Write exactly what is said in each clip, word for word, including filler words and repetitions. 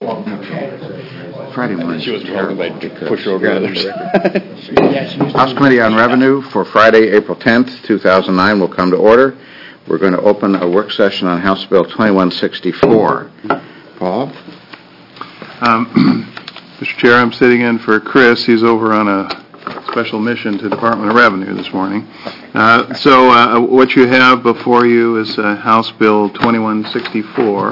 Friday morning. She was welcome. I push her over to the other side. House Committee on Revenue for Friday, April tenth, two thousand nine will come to order. We're going to open a work session on House Bill twenty-one sixty-four. Paul? Um, Mister Chair, I'm sitting in for Chris. He's over on a special mission to Department of Revenue this morning. Uh, so uh, what you have before you is uh, House Bill twenty-one sixty-four.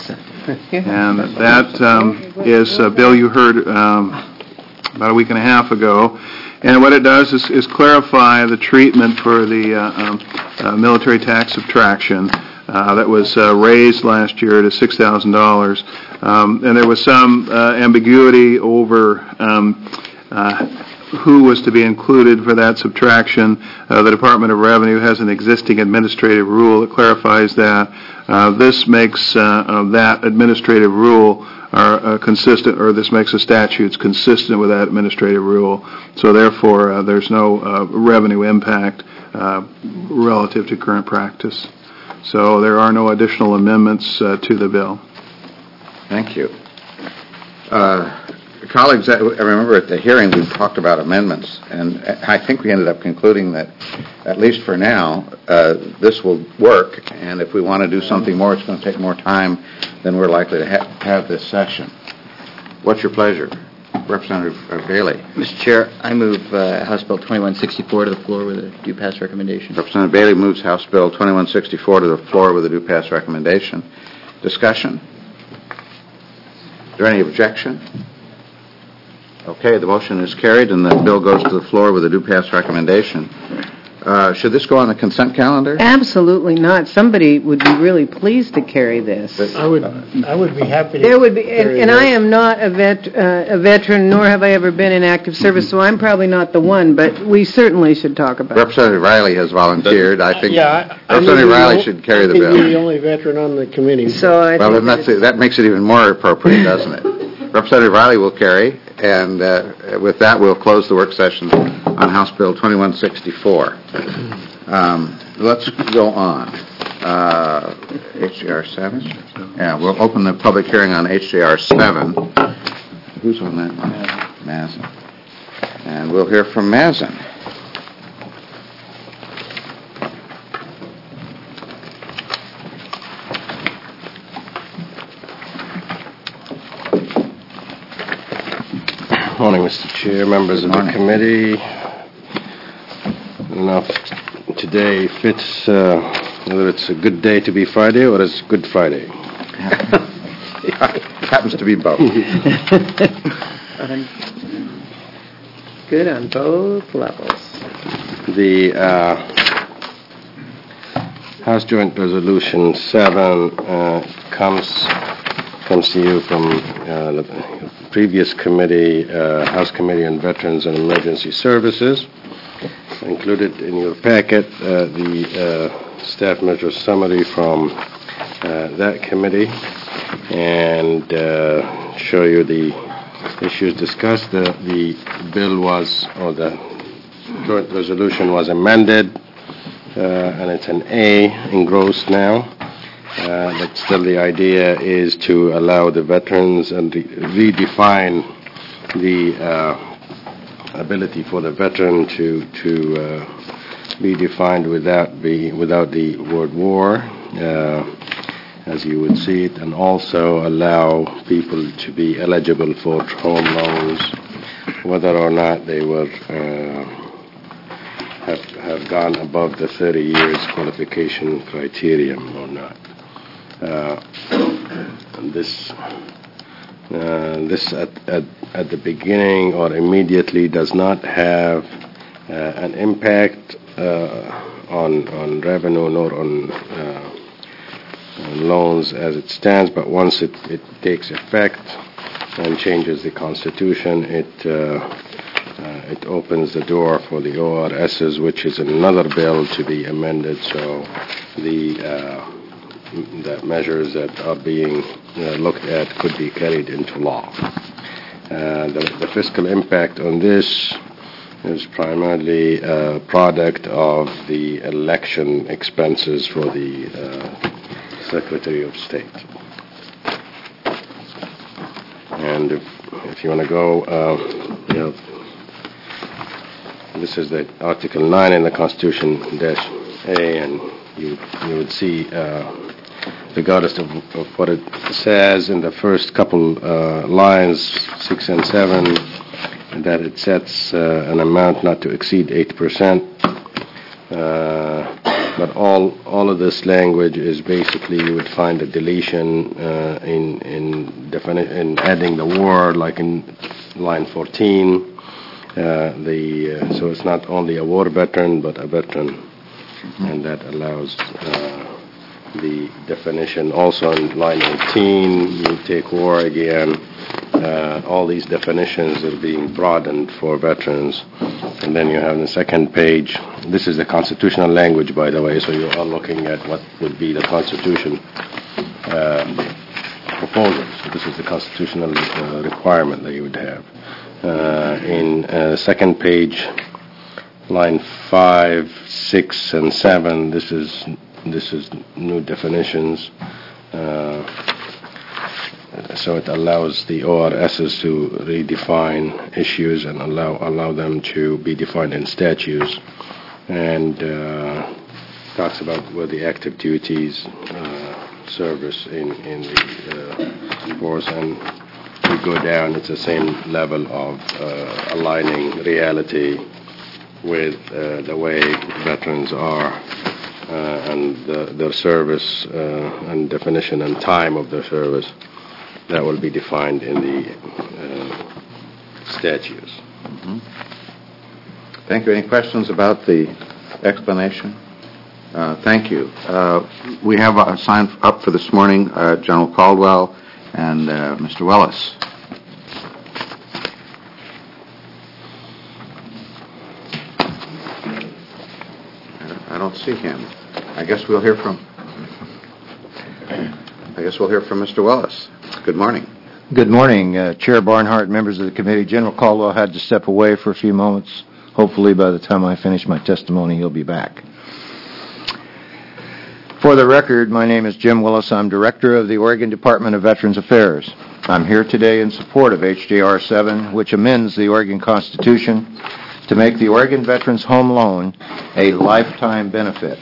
And that um, is a bill you heard um, about a week and a half ago. And what it does is, is clarify the treatment for the uh, um, uh, military tax subtraction uh, that was uh, raised last year to six thousand dollars. Um, and there was some uh, ambiguity over um, uh, who was to be included for that subtraction. Uh, the Department of Revenue has an existing administrative rule that clarifies that. Uh, this makes uh, uh, that administrative rule are uh, consistent, or this makes the statutes consistent with that administrative rule. So therefore, uh, there's no uh, revenue impact uh, relative to current practice. So there are no additional amendments uh, to the bill. Thank you. Uh, colleagues, I remember at the hearing we talked about amendments, and I think we ended up concluding that, at least for now, uh, this will work, and if we want to do something more, it's going to take more time than we're likely to ha- have this session. What's your pleasure? Representative Bailey. Mister Chair, I move uh, House Bill twenty-one sixty-four to the floor with a due pass recommendation. Representative Bailey moves House Bill twenty-one sixty-four to the floor with a due pass recommendation. Discussion? Is there any objection? Okay, the motion is carried and the bill goes to the floor with a due pass recommendation. Uh, should this go on the consent calendar? Absolutely not. Somebody would be really pleased to carry this. I would, I would be happy to. There would be, and, and I am not a vet, uh, a veteran, nor have I ever been in active service, mm-hmm. so I'm probably not the one. But we certainly should talk about Representative it. Riley has volunteered. I think yeah, I, Representative I Riley the, should carry I the think bill. You're the only veteran on the committee. So I well, think then that's, that makes it even more appropriate, doesn't it? Representative Riley will carry, and uh, with that, we'll close the work session on House Bill twenty-one sixty-four. Um, let's go on. Uh, H J R seven? Yeah, we'll open the public hearing on H J R seven. Who's on that one? Mazin. And we'll hear from Mazin. Morning, Mister Chair, members of the committee. Enough today fits uh, whether it's a good day to be Friday or it's Good Friday. Happens to be both. Good on both levels. The uh, House Joint Resolution seven uh, comes comes to you from uh, the previous committee, uh, House Committee on Veterans and Emergency Services. Included in your packet uh, the uh, staff measure summary from uh, that committee, and uh, show you the issues discussed. The, the bill was, or the joint resolution was amended, uh, and it's an A engrossed now. Uh, but still the idea is to allow the veterans and re- redefine the uh, ability for the veteran to to uh, be defined without be without the word war, uh, as you would see it, and also allow people to be eligible for home loans, whether or not they were uh, have have gone above the thirty years qualification criterion or not. Uh, this. Uh, this at, at, at the beginning or immediately does not have uh, an impact uh, on on revenue nor on, uh, on loans as it stands, but once it, it takes effect and changes the Constitution, it uh, uh, it opens the door for the O R Ss, which is another bill to be amended, so the uh, that measures that are being uh, looked at could be carried into law. Uh, the, the fiscal impact on this is primarily a product of the election expenses for the uh, Secretary of State. And if, if you want to go, uh, you know, this is the Article nine in the Constitution dash A, and you you would see, uh, regardless of, of what it says in the first couple uh, lines, six and seven, that it sets uh, an amount not to exceed eight percent. Uh, but all all of this language is basically, you would find a deletion uh, in in, defini- in adding the word, like in line fourteen. Uh, the uh, so it's not only a war veteran, but a veteran, mm-hmm. and that allows uh, the definition. Also in line eighteen, you take war again. Uh, all these definitions are being broadened for veterans. And then you have the second page. This is the constitutional language, by the way, so you are looking at what would be the Constitution uh, proposal. So this is the constitutional uh, requirement that you would have. Uh, in uh, second page, line five, six, and seven, this is this is new definitions. Uh, so it allows the O R Ss to redefine issues and allow allow them to be defined in statutes, and uh, talks about where the active duties uh, service in in the uh, force, and we go down. It's the same level of uh, aligning reality with uh, the way veterans are uh, and the, their service uh, and definition and time of their service. That will be defined in the uh, statutes. Mm-hmm. Thank you. Any questions about the explanation? Uh, thank you. Uh, we have a sign up for this morning, uh, General Caldwell and uh, Mister Willis. I don't see him. I guess we'll hear from. I guess we'll hear from Mister Willis. Good morning. Good morning, uh, Chair Barnhart, members of the committee. General Caldwell had to step away for a few moments. Hopefully by the time I finish my testimony, he'll be back. For the record, my name is Jim Willis. I'm Director of the Oregon Department of Veterans Affairs. I'm here today in support of H J R seven, which amends the Oregon Constitution to make the Oregon Veterans Home Loan a lifetime benefit,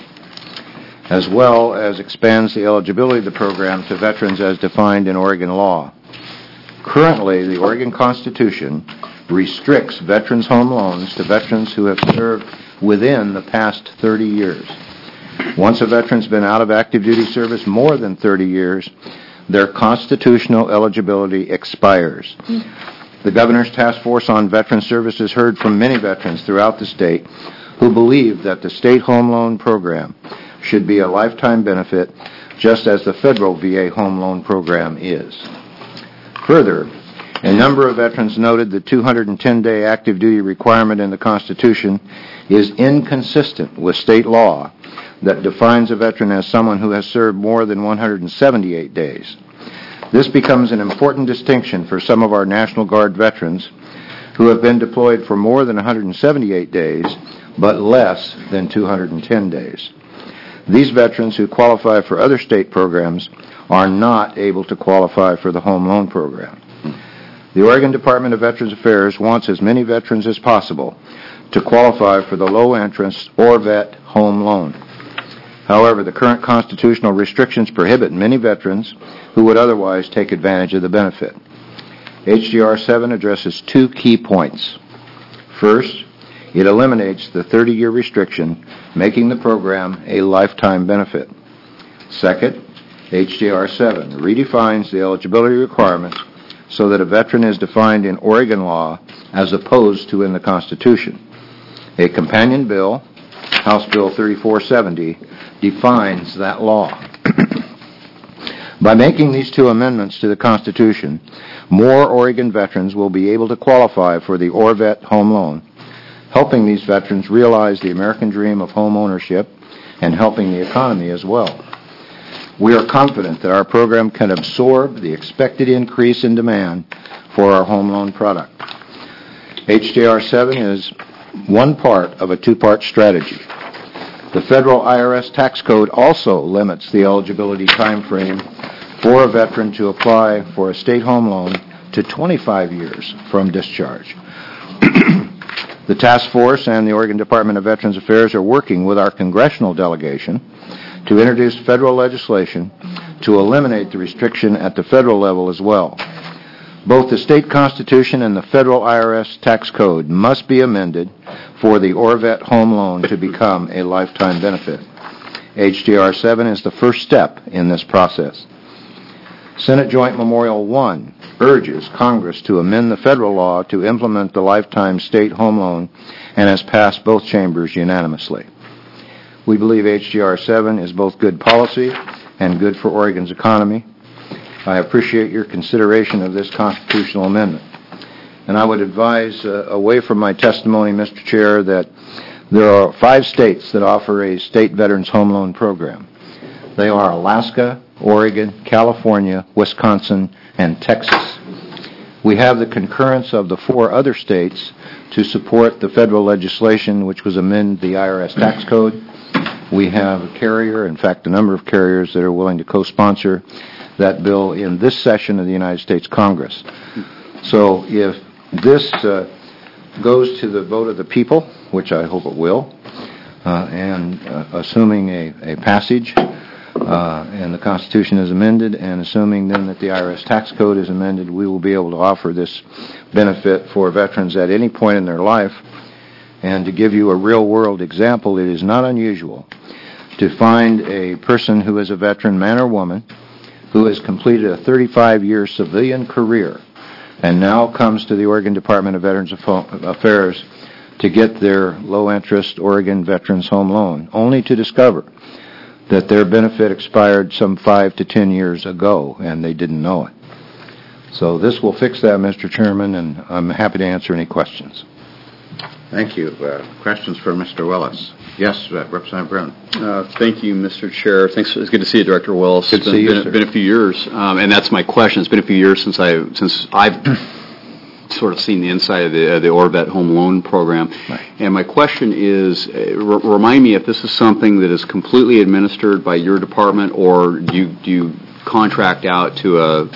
as well as expands the eligibility of the program to veterans as defined in Oregon law. Currently, the Oregon Constitution restricts veterans' home loans to veterans who have served within the past thirty years. Once a veteran's been out of active duty service more than thirty years, their constitutional eligibility expires. The Governor's Task Force on Veteran Services heard from many veterans throughout the state who believe that the state home loan program should be a lifetime benefit, just as the federal V A home loan program is. Further, a number of veterans noted the two hundred ten day active duty requirement in the Constitution is inconsistent with state law that defines a veteran as someone who has served more than one hundred seventy-eight days. This becomes an important distinction for some of our National Guard veterans who have been deployed for more than one hundred seventy-eight days, but less than two hundred ten days. These veterans who qualify for other state programs are not able to qualify for the home loan program. The Oregon Department of Veterans Affairs wants as many veterans as possible to qualify for the low-interest ORVET home loan. However, the current constitutional restrictions prohibit many veterans who would otherwise take advantage of the benefit. H J R seven addresses two key points. First, it eliminates the thirty year restriction, making the program a lifetime benefit. Second, H J R seven redefines the eligibility requirements so that a veteran is defined in Oregon law as opposed to in the Constitution. A companion bill, House Bill thirty-four seventy, defines that law. By making these two amendments to the Constitution, more Oregon veterans will be able to qualify for the ORVET home loan, helping these veterans realize the American dream of home ownership and helping the economy as well. We are confident that our program can absorb the expected increase in demand for our home loan product. H J R seven is one part of a two-part strategy. The federal I R S tax code also limits the eligibility time frame for a veteran to apply for a state home loan to twenty-five years from discharge. The task force and the Oregon Department of Veterans Affairs are working with our congressional delegation to introduce federal legislation to eliminate the restriction at the federal level as well. Both the state constitution and the federal I R S tax code must be amended for the ORVET home loan to become a lifetime benefit. H J R seven is the first step in this process. Senate Joint Memorial one urges Congress to amend the federal law to implement the lifetime state home loan and has passed both chambers unanimously. We believe H J R seven is both good policy and good for Oregon's economy. I appreciate your consideration of this constitutional amendment. And I would advise, uh, away from my testimony, Mister Chair, that there are five states that offer a state veterans home loan program. They are Alaska, Oregon, California, Wisconsin, and Texas. We have the concurrence of the four other states to support the federal legislation which was amend the I R S tax code. We have a carrier, in fact, a number of carriers that are willing to co-sponsor that bill in this session of the United States Congress. So if this uh, goes to the vote of the people, which I hope it will, uh, and uh, assuming a, a passage, uh, and the Constitution is amended, and assuming then that the I R S tax code is amended, we will be able to offer this benefit for veterans at any point in their life. And to give you a real-world example, it is not unusual to find a person who is a veteran, man or woman, who has completed a thirty-five year civilian career and now comes to the Oregon Department of Veterans Affairs to get their low-interest Oregon Veterans Home Loan, only to discover that their benefit expired some five to ten years ago, and they didn't know it. So this will fix that, Mister Chairman, and I'm happy to answer any questions. Thank you. Uh, questions for Mister Willis? Yes, uh, Representative Brown. Uh, thank you, Mister Chair. Thanks. It's good to see you, Director Willis. Good to it's see you, been, sir. been a few years, um, and that's my question. It's been a few years since I since I've sort of seen the inside of the uh, the ORVET home loan program. Right. And my question is, uh, r- remind me if this is something that is completely administered by your department, or do you do you contract out to a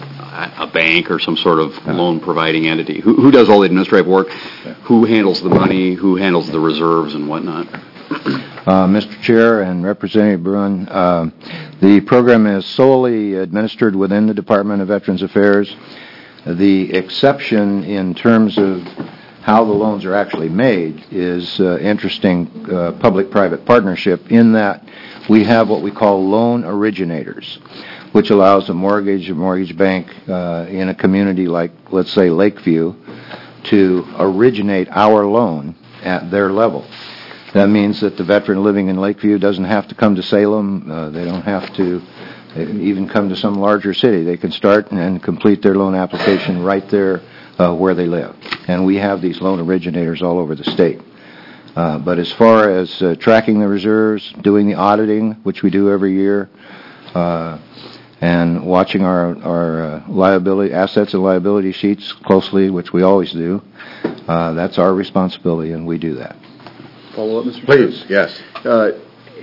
a bank or some sort of Uh-huh. loan providing entity? Who, who does all the administrative work? Who handles the money? Who handles the reserves and whatnot? Uh, Mister Chair and Representative Bruin, uh, the program is solely administered within the Department of Veterans Affairs. The exception in terms of how the loans are actually made is uh, interesting uh, public-private partnership in that we have what we call loan originators, which allows a mortgage, a mortgage bank uh, in a community like, let's say, Lakeview, to originate our loan at their level. That means that the veteran living in Lakeview doesn't have to come to Salem. Uh, they don't have to even come to some larger city. They can start and complete their loan application right there uh, where they live. And we have these loan originators all over the state. Uh, but as far as uh, tracking the reserves, doing the auditing, which we do every year, uh, and watching our, our uh, liability, assets and liability sheets closely, which we always do, uh, that's our responsibility, and we do that. Follow up, Mister Please, yes. Uh,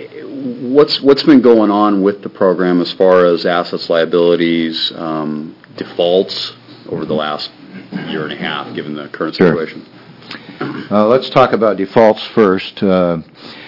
what's what's been going on with the program as far as assets, liabilities, um, defaults over the last year and a half, given the current Sure. situation? Uh, let's talk about defaults first. Uh,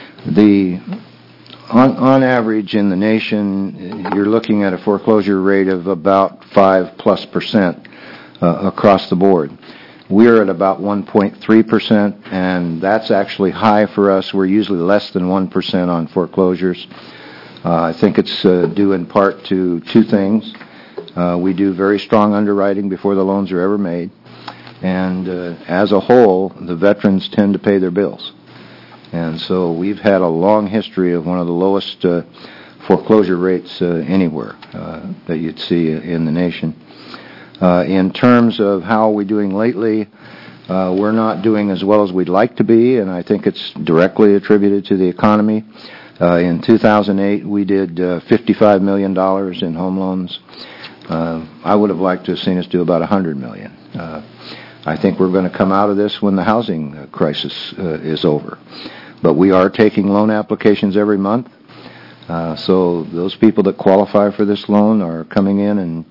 the on, on average in the nation, you're looking at a foreclosure rate of about five plus percent uh, across the board. We're at about one point three percent, and that's actually high for us. We're usually less than one percent on foreclosures. Uh, I think it's uh, due in part to two things. Uh, we do very strong underwriting before the loans are ever made, and uh, as a whole, the veterans tend to pay their bills. And so we've had a long history of one of the lowest uh, foreclosure rates uh, anywhere uh, that you'd see in the nation. Uh, in terms of how we're doing lately, uh, we're not doing as well as we'd like to be, and I think it's directly attributed to the economy. Uh, in two thousand eight, we did uh, fifty-five million dollars in home loans. Uh, I would have liked to have seen us do about one hundred million dollars. Uh, I think we're going to come out of this when the housing crisis uh, is over. But we are taking loan applications every month. Uh, so those people that qualify for this loan are coming in and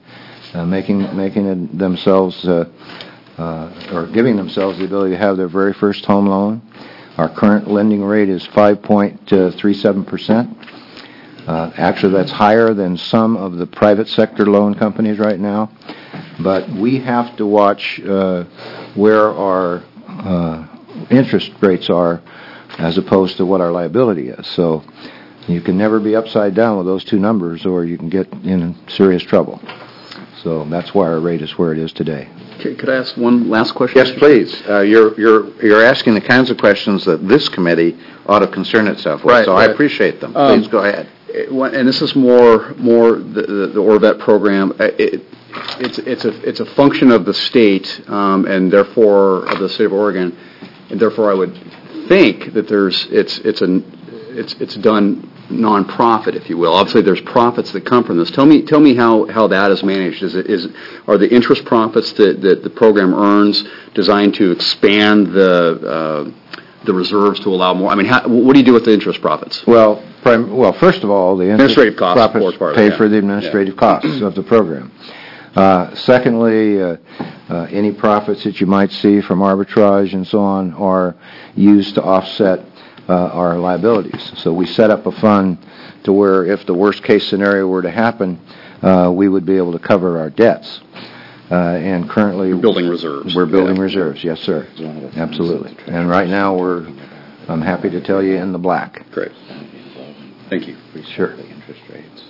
uh, making making it themselves uh, uh, or giving themselves the ability to have their very first home loan. Our current lending rate is five point three seven percent. Uh, actually, that's higher than some of the private sector loan companies right now. But we have to watch uh, where our uh, interest rates are as opposed to what our liability is. So you can never be upside down with those two numbers, or you can get in serious trouble. So that's why our rate is where it is today. Okay, could I ask one last question? Yes, please. Uh, You're you're you're asking the kinds of questions that this committee ought to concern itself with, Right, so I right. appreciate them. Um, Please go ahead. It- one- And this is more, more the, the the Orvet program. Uh, It, it's, it's a, it's a function of the state, um, and therefore, of the state of Oregon, and therefore I would think that there's, it's, it's an, it's, it's done nonprofit, if you will. Obviously, there's profits that come from this. Tell me, tell me how, how that is managed. Is it, is, are the interest profits that, that the program earns designed to expand the, uh, the reserves to allow more? I mean, how, what do you do with the interest profits? Well, prim- well, first of all, the interest Administrative costs, of profits course, part of it, pay yeah. for the administrative costs of the program. Uh, secondly, uh, uh, any profits that you might see from arbitrage and so on are used to offset uh, our liabilities. So we set up a fund to where if the worst case scenario were to happen, uh, we would be able to cover our debts. Uh, and currently, Building reserves. We're building Yeah. reserves, yes, sir. Absolutely. And right now, we're, I'm happy to tell you, in the black. Great. Thank you. Sure. Interest rates.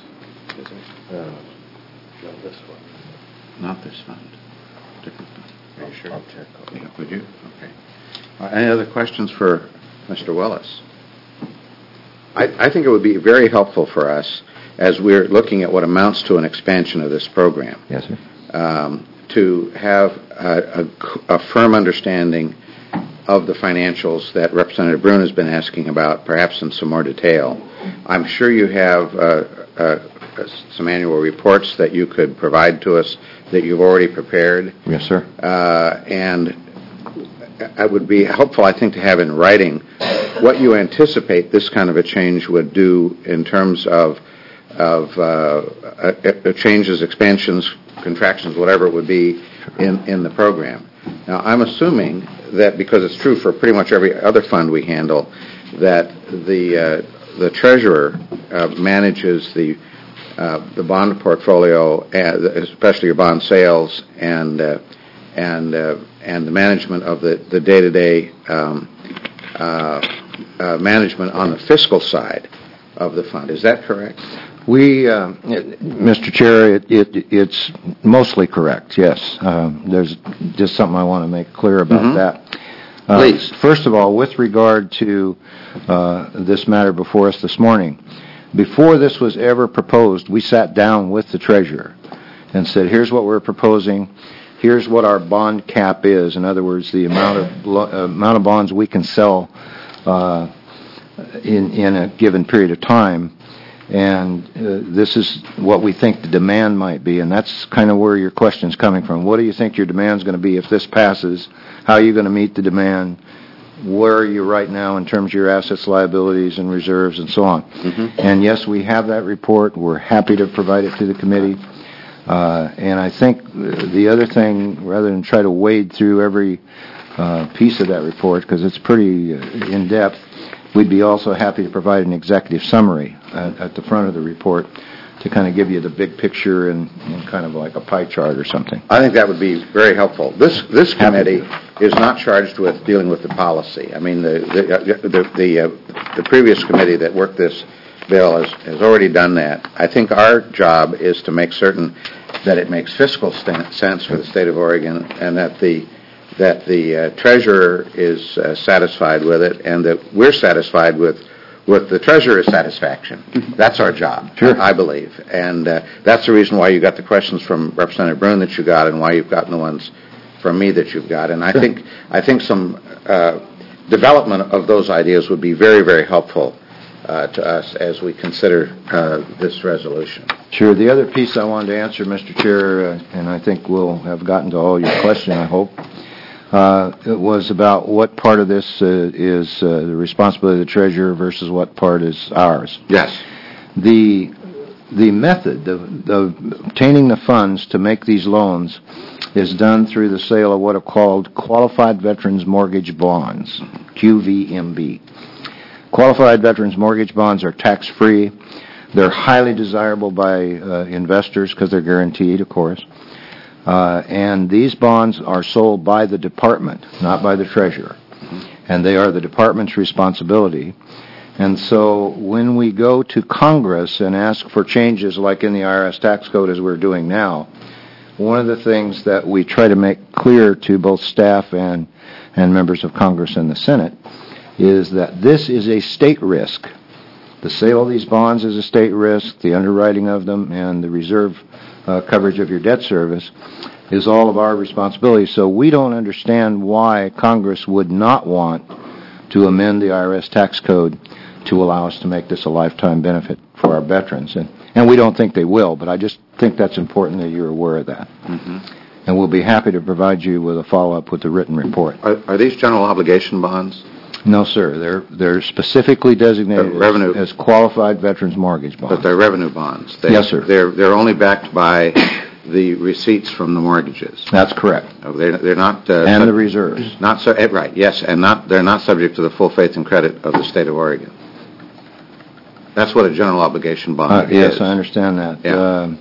No, this one. Not this fund. Different fund. Are you sure? I'll check. Yeah, would you? Okay. Uh, Any other questions for Mister Willis? I, I think it would be very helpful for us, as we're looking at what amounts to an expansion of this program, Yes, sir. um, to have a, a, a firm understanding of the financials that Representative Brune has been asking about, perhaps in some more detail. I'm sure you have uh, uh, some annual reports that you could provide to us that you've already prepared. Yes, sir. Uh, and it would be helpful, I think, to have in writing what you anticipate this kind of a change would do in terms of of uh, uh, uh, changes, expansions, contractions, whatever it would be in, in the program. Now, I'm assuming that, because it's true for pretty much every other fund we handle, that the uh, the treasurer uh, manages the uh, the bond portfolio, uh, especially your bond sales, and uh, and uh, and the management of the the day-to-day um, uh, uh, management on the fiscal side of the fund. Is that correct? We, uh, Mister Chair, it, it, it's mostly correct, yes. Um, there's just something I want to make clear about Mhm. that. Uh, Please. First of all, with regard to uh, this matter before us this morning, before this was ever proposed, we sat down with the treasurer and said, here's what we're proposing, here's what our bond cap is. In other words, the amount of lo- uh, amount of bonds we can sell uh, in, in a given period of time. And uh, this is what we think the demand might be, and that's kind of where your question's coming from. What do you think your demand's going to be if this passes? How are you going to meet the demand? Where are you right now in terms of your assets, liabilities, and reserves, and so on? Mm-hmm. And yes, we have that report. We're happy to provide it to the committee. Uh, and I think the other thing, rather than try to wade through every uh, piece of that report, because it's pretty uh, in-depth, we'd be also happy to provide an executive summary at, at the front of the report to kind of give you the big picture and, and kind of like a pie chart or something. I think that would be very helpful. This this Happy committee is not charged with dealing with the policy. I mean, the the uh, the, the, uh, the previous committee that worked this bill has, has already done that. I think our job is to make certain that it makes fiscal st- sense for the state of Oregon, and that the that the uh, treasurer is uh, satisfied with it, and that we're satisfied with with the treasurer's satisfaction. That's our job, Sure. I believe. And uh, that's the reason why you got the questions from Representative Brune that you got, and why you've gotten the ones from me that you've got. And I Sure. think I think some uh, development of those ideas would be very, very helpful uh, to us as we consider uh, this resolution. Sure. The other piece I wanted to answer, Mister Chair, uh, and I think we'll have gotten to all your question, I hope, uh, it was about what part of this uh, is uh, the responsibility of the treasurer versus what part is ours. Yes. The the method, the, the obtaining the funds to make these loans is done through the sale of what are called Qualified Veterans Mortgage Bonds, Q V M B. Qualified Veterans Mortgage Bonds are tax-free. They're highly desirable by uh, investors because they're guaranteed, of course. Uh, and these bonds are sold by the department, not by the treasurer. And they are the department's responsibility. And so when we go to Congress and ask for changes like in the I R S tax code as we're doing now, one of the things that we try to make clear to both staff and, and members of Congress and the Senate is that this is a state risk. The sale of these bonds is a state risk, the underwriting of them, and the reserve uh, coverage of your debt service is all of our responsibility. So we don't understand why Congress would not want to amend the I R S tax code to allow us to make this a lifetime benefit for our veterans. And, and we don't think they will, but I just think that's important that you're aware of that. Mm-hmm. And we'll be happy to provide you with a follow-up with the written report. Are, are these general obligation bonds? No, sir. They're they're specifically designated Uh, revenue- as, as qualified veterans mortgage bonds. But they're revenue bonds. They, Yes, sir. They're, they're only backed by the receipts from the mortgages. That's correct. Oh, They're, they're not... Uh, And the sub- reserves. Not so, eh, right, yes, and not, they're not subject to the full faith and credit of the state of Oregon. That's what a general obligation bond Uh, is. yes, I understand that. Yeah. Uh,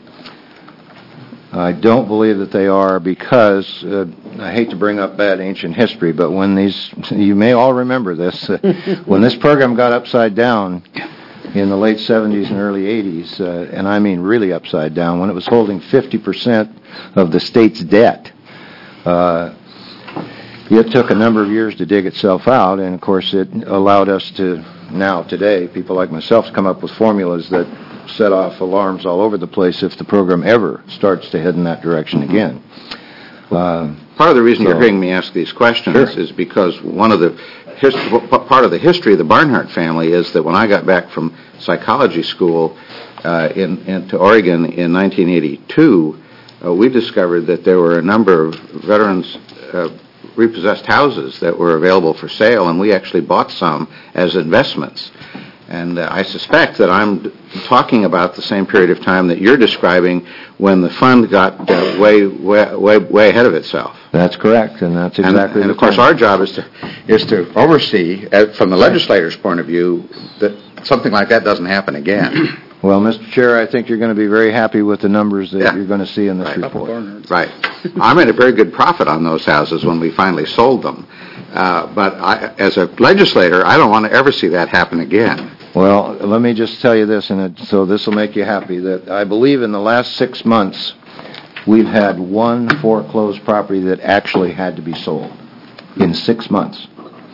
I don't believe that they are because, uh, I hate to bring up bad ancient history, but when these, you may all remember this, uh, when this program got upside down in the late seventies and early eighties, uh, and I mean really upside down, when it was holding fifty percent of the state's debt, uh, it took a number of years to dig itself out, and of course it allowed us to, now today, people like myself to come up with formulas that set off alarms all over the place if the program ever starts to head in that direction again. Uh, Part of the reason So- you're hearing me ask these questions Sure. is because one of the his, part of the history of the Barnhart family is that when I got back from psychology school uh, in, in to Oregon in nineteen eighty-two, uh, we discovered that there were a number of veterans uh, repossessed houses that were available for sale, and we actually bought some as investments. And uh, I suspect that I'm talking about the same period of time that you're describing when the fund got uh, way, way, way, way ahead of itself. That's correct, and that's And, exactly and the of course, point. our job is to is to oversee, uh, from the legislator's point of view, that something like that doesn't happen again. Well, Mister Chair, I think you're going to be very happy with the numbers that Yeah. you're going to see in this Right. report. Right. I made a very good profit on those houses when we finally sold them. Uh, but I, as a legislator, I don't want to ever see that happen again. Well, let me just tell you this, and it, so this will make you happy, that I believe in the last six months, we've had one foreclosed property that actually had to be sold in six months.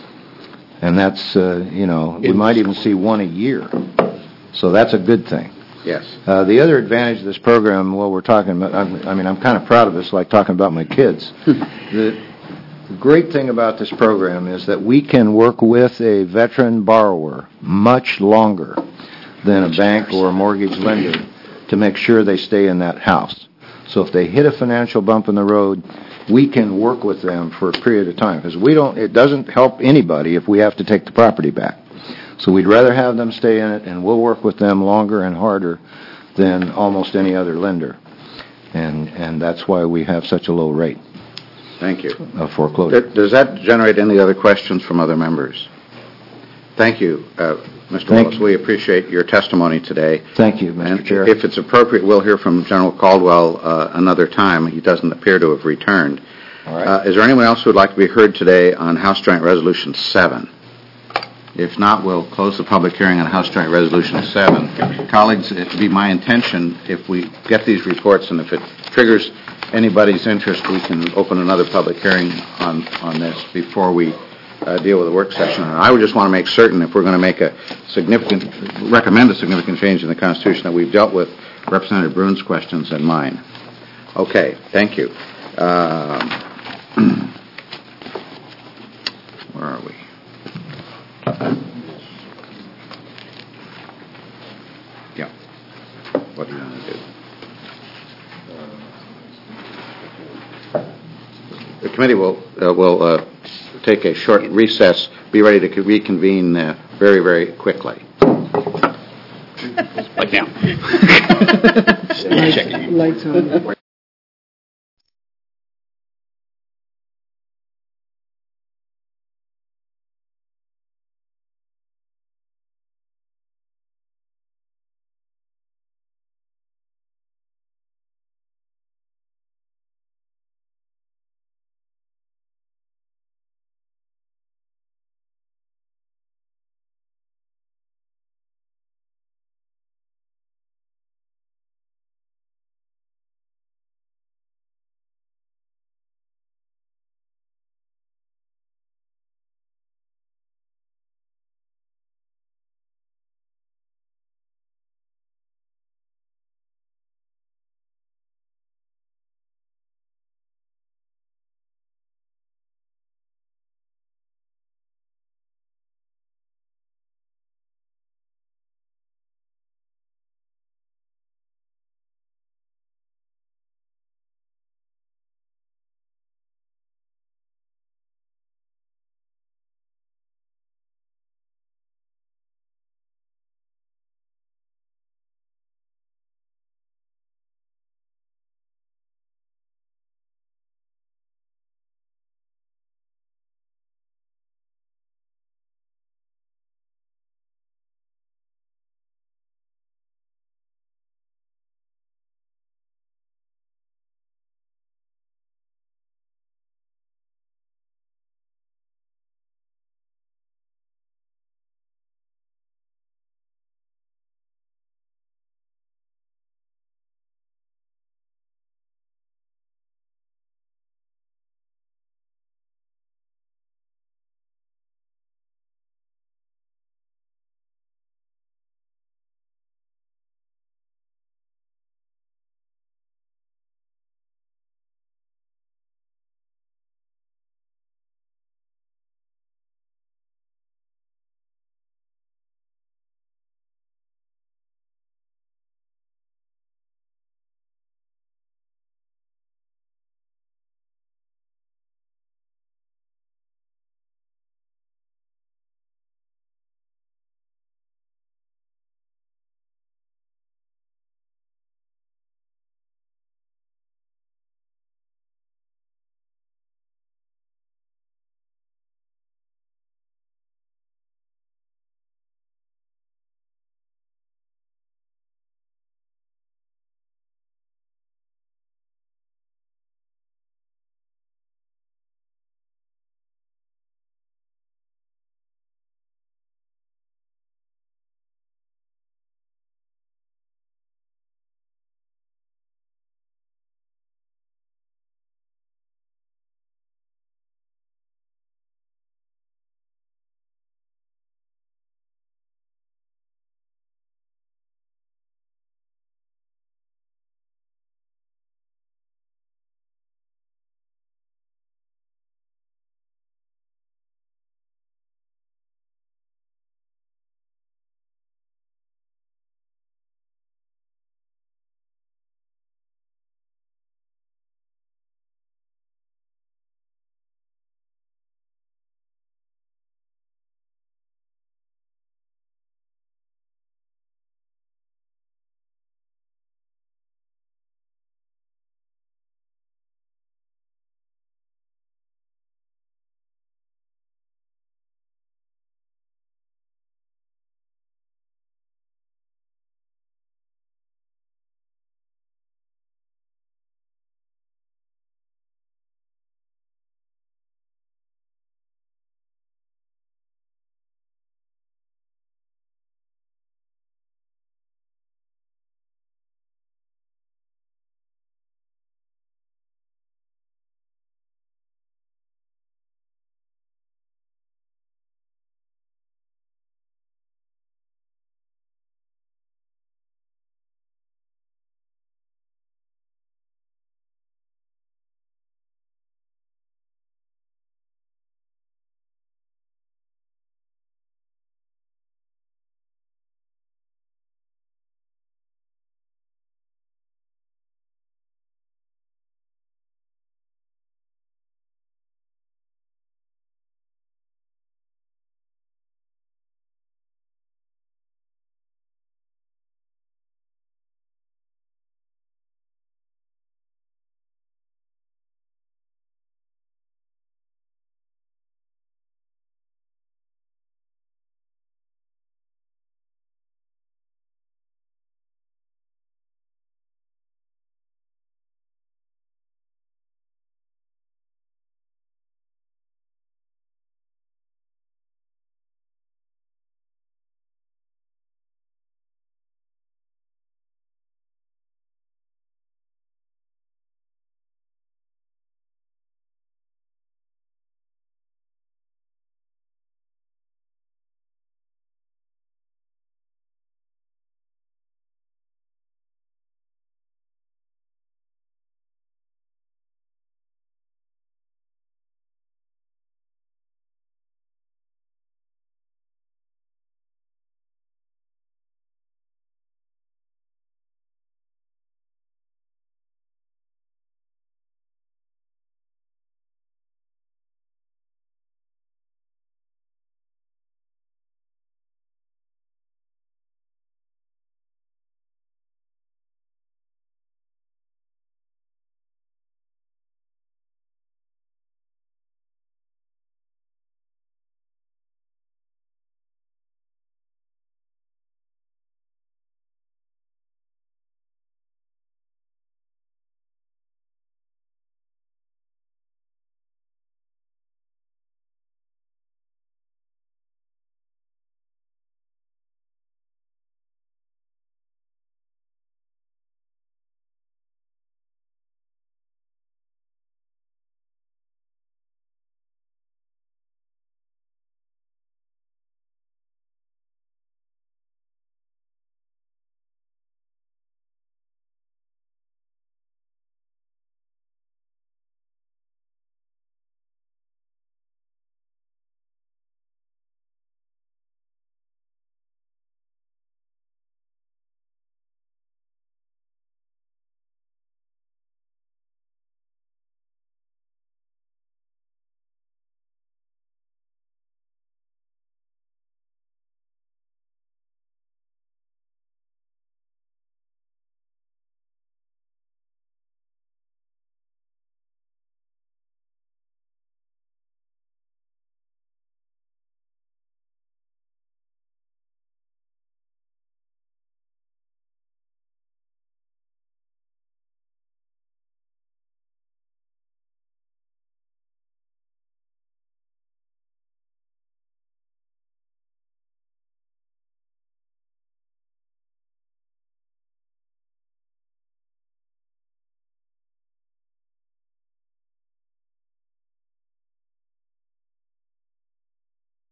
And that's, uh, you know, we might even see one a year. So that's a good thing. Yes. Uh, the other advantage of this program, well, we're talking about, I'm, I mean, I'm kind of proud of this, like talking about my kids. the, the great thing about this program is that we can work with a veteran borrower much longer than a bank or a mortgage lender to make sure they stay in that house. So if they hit a financial bump in the road, we can work with them for a period of time, because we don't, it doesn't help anybody if we have to take the property back. So we'd rather have them stay in it, and we'll work with them longer and harder than almost any other lender. And and that's why we have such a low rate Thank you. of foreclosure. Th- Does that generate any other questions from other members? Thank you, uh, Mister Thank Willis. you. We appreciate your testimony today. Thank you, Mister And Chair. if it's appropriate, we'll hear from General Caldwell uh, another time. He doesn't appear to have returned. All right. Uh, is there anyone else who would like to be heard today on House Joint Resolution seven? If not, we'll close the public hearing on House Joint Resolution seven. Colleagues, it'd be my intention, if we get these reports and if it triggers anybody's interest, we can open another public hearing on, on this before we uh, deal with the work session. And I would just want to make certain, if we're going to make a significant, recommend a significant change in the Constitution, that we've dealt with Representative Brune's questions and mine. Okay, thank you. Um, where are we? Yeah. What do you want to do? The committee will uh, will uh, take a short recess, be ready to reconvene uh, very, very quickly. Like now. Lights on.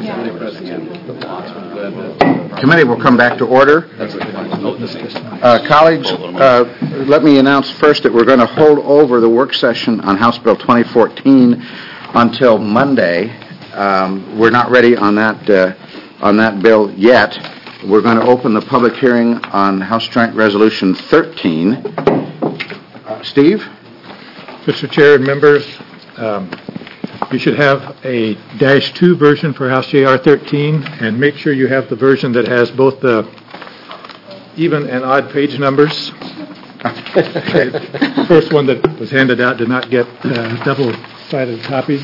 Committee will come back to order. Uh, Colleagues, uh, let me announce first that we're going to hold over the work session on House Bill twenty fourteen until Monday. Um, We're not ready on that, uh, on that bill yet. We're going to open the public hearing on House Joint Resolution thirteen. Uh, Steve? Mister Chair and members, um, you should have a dash two version for House J R thirteen, and make sure you have the version that has both the even and odd page numbers. The first one that was handed out did not get uh, double-sided copies.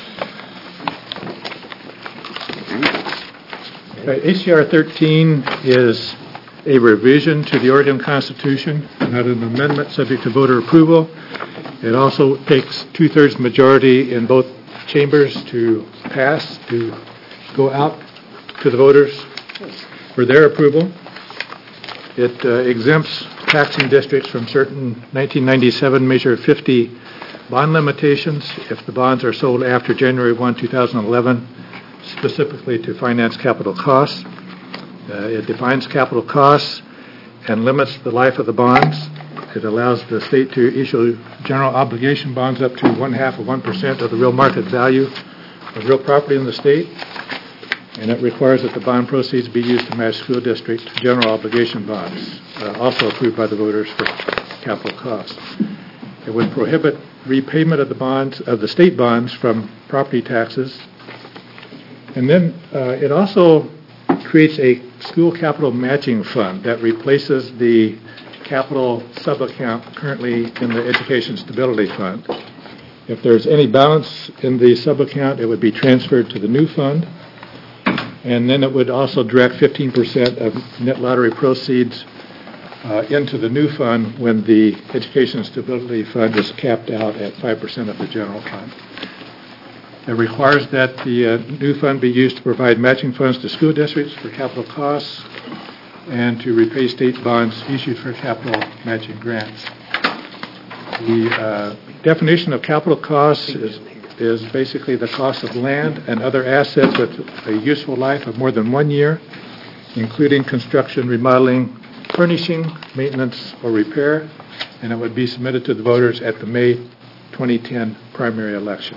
Okay, H J R thirteen is a revision to the Oregon Constitution, not an amendment subject to voter approval. It also takes two-thirds majority in both chambers to pass, to go out to the voters for their approval. It uh, exempts taxing districts from certain nineteen ninety-seven Measure fifty bond limitations if the bonds are sold after January first, two thousand eleven, specifically to finance capital costs. Uh, it defines capital costs and limits the life of the bonds. It allows the state to issue general obligation bonds up to one-half of one percent of the real market value of real property in the state. And it requires that the bond proceeds be used to match school district general obligation bonds, uh, also approved by the voters for capital costs. It would prohibit repayment of the bonds, of the state bonds, from property taxes. And then uh, it also creates a school capital matching fund that replaces the capital sub-account currently in the Education Stability Fund. If there's any balance in the sub-account, it would be transferred to the new fund, and then it would also direct fifteen percent of net lottery proceeds uh, into the new fund when the Education Stability Fund is capped out at five percent of the general fund. It requires that the uh, new fund be used to provide matching funds to school districts for capital costs and to repay state bonds issued for capital matching grants. The uh, definition of capital costs is, is basically the cost of land and other assets with a useful life of more than one year, including construction, remodeling, furnishing, maintenance, or repair, and it would be submitted to the voters at the May twenty ten primary election.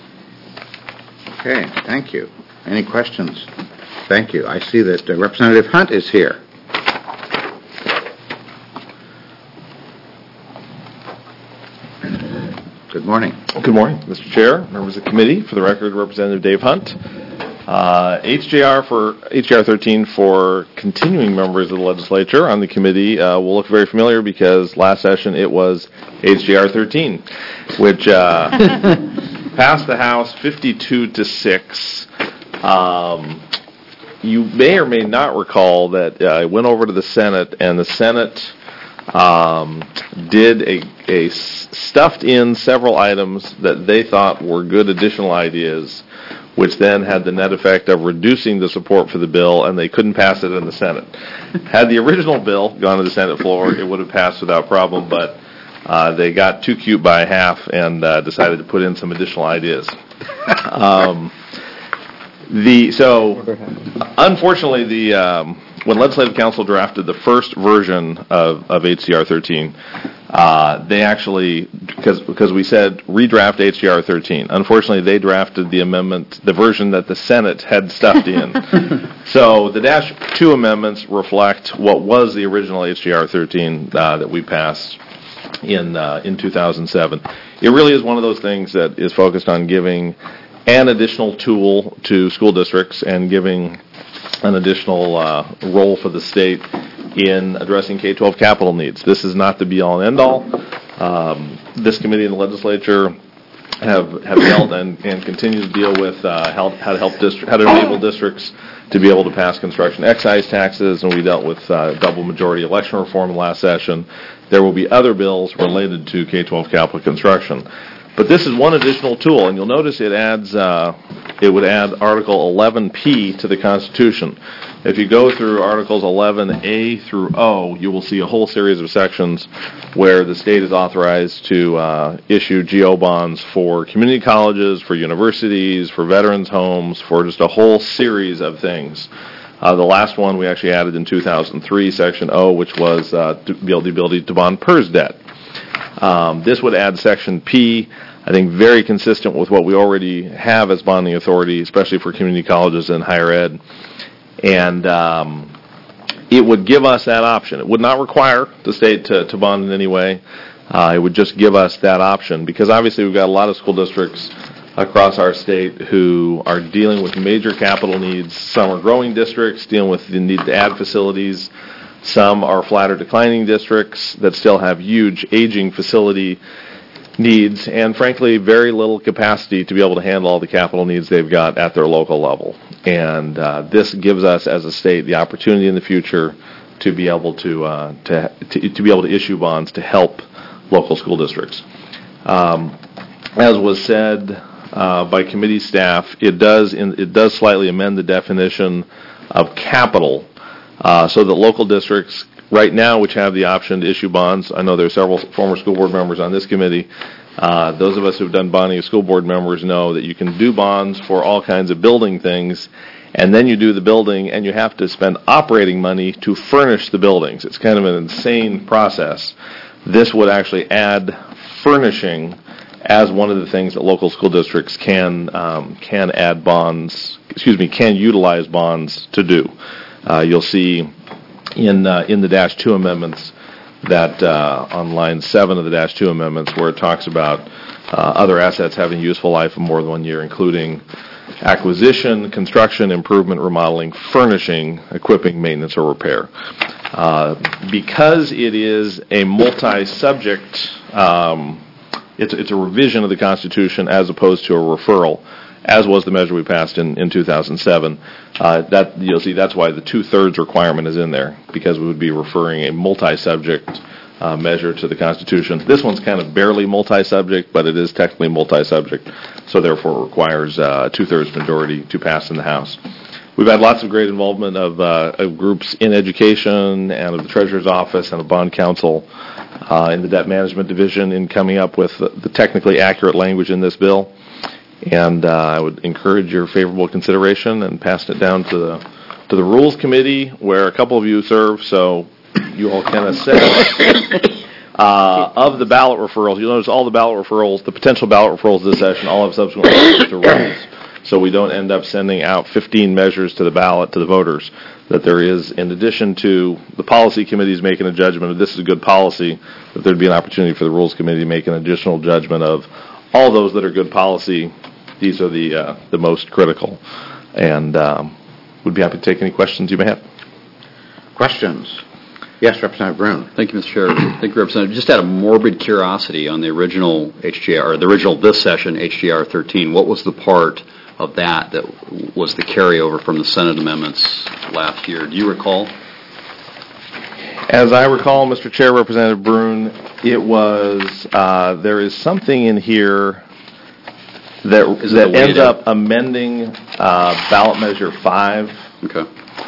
Okay, thank you. Any questions? Thank you. I see that uh, Representative Hunt is here. Good morning. Good morning, Mister Chair, members of the committee. For the record, Representative Dave Hunt. Uh, H J R for H J R thirteen for continuing members of the legislature on the committee uh, will look very familiar because last session it was H J R thirteen, which uh, passed the House fifty-two to six. Um, you may or may not recall that uh, it went over to the Senate, and the Senate um, did a, a stuffed in several items that they thought were good additional ideas, which then had the net effect of reducing the support for the bill, and they couldn't pass it in the Senate. Had the original bill gone to the Senate floor, it would have passed without problem, but uh, they got too cute by half and uh, decided to put in some additional ideas. Um, the so, unfortunately, the um, when Legislative Council drafted the first version of, of H J R thirteen, uh, they actually, because because we said redraft H J R thirteen. Unfortunately, they drafted the amendment, the version that the Senate had stuffed in. So the dash two amendments reflect what was the original H J R thirteen uh, that we passed in uh, in two thousand seven. It really is one of those things that is focused on giving an additional tool to school districts and giving an additional uh, role for the state in addressing K twelve capital needs. This is not the be-all and end-all. Um, this committee and the legislature have have dealt and, and continue to deal with uh, how, how to help distri- how to enable districts to be able to pass construction excise taxes, and we dealt with uh, double majority election reform last session. There will be other bills related to K twelve capital construction. But this is one additional tool, and you'll notice it adds, uh, it would add Article eleven P to the Constitution. If you go through Articles eleven A through O, you will see a whole series of sections where the state is authorized to uh, issue G O bonds for community colleges, for universities, for veterans' homes, for just a whole series of things. Uh, the last one we actually added in two thousand three, Section O, which was uh, to be able, the ability to bond PERS debt. Um, this would add Section P, I think very consistent with what we already have as bonding authority, especially for community colleges and higher ed. And um, it would give us that option. It would not require the state to, to bond in any way. Uh, it would just give us that option, because obviously we've got a lot of school districts across our state who are dealing with major capital needs. Some are growing districts, dealing with the need to add facilities. Some are flat or declining districts that still have huge aging facility needs, and frankly, very little capacity to be able to handle all the capital needs they've got at their local level. And uh, this gives us, as a state, the opportunity in the future to be able to uh, to, to to be able to issue bonds to help local school districts. Um, as was said uh, by committee staff, it does in, it does slightly amend the definition of capital, uh, so that local districts right now, which have the option to issue bonds. I know there are several former school board members on this committee. Uh, those of us who have done bonding as school board members know that you can do bonds for all kinds of building things, and then you do the building, and you have to spend operating money to furnish the buildings. It's kind of an insane process. This would actually add furnishing as one of the things that local school districts can um, can add bonds, excuse me, can utilize bonds to do. Uh, you'll see in uh, in the Dash two amendments that uh, on line seven of the Dash two amendments, where it talks about uh, other assets having useful life of more than one year, including acquisition, construction, improvement, remodeling, furnishing, equipping, maintenance, or repair. Uh, because it is a multi-subject, um, it's, it's a revision of the Constitution as opposed to a referral, as was the measure we passed in, in two thousand seven. Uh, that you'll see that's why the two-thirds requirement is in there, because we would be referring a multi-subject uh, measure to the Constitution. This one's kind of barely multi-subject, but it is technically multi-subject, so therefore it requires uh, a two-thirds majority to pass in the House. We've had lots of great involvement of, uh, of groups in education and of the Treasurer's Office and of Bond Council uh, in the Debt Management Division in coming up with the, the technically accurate language in this bill. And uh, I would encourage your favorable consideration and pass it down to the to the Rules Committee, where a couple of you serve, so you all can assess. Uh, of the ballot referrals, you'll notice all the ballot referrals, the potential ballot referrals this session, all have subsequent referrals to Rules, so we don't end up sending out fifteen measures to the ballot to the voters. That there is, in addition to the policy committees making a judgment of this is a good policy, that there'd be an opportunity for the Rules Committee to make an additional judgment of all those that are good policy. These are the uh, the most critical, and um, would be happy to take any questions you may have. Questions? Yes, Representative Brune. Thank you, Mister Chair. Thank you, Representative. Just out of morbid curiosity on the original H G R, the original this session, H G R thirteen, what was the part of that that was the carryover from the Senate amendments last year? Do you recall? As I recall, Mister Chair, Representative Brune, it was, uh, there is something in here that that ends up amending uh, ballot measure five. Okay.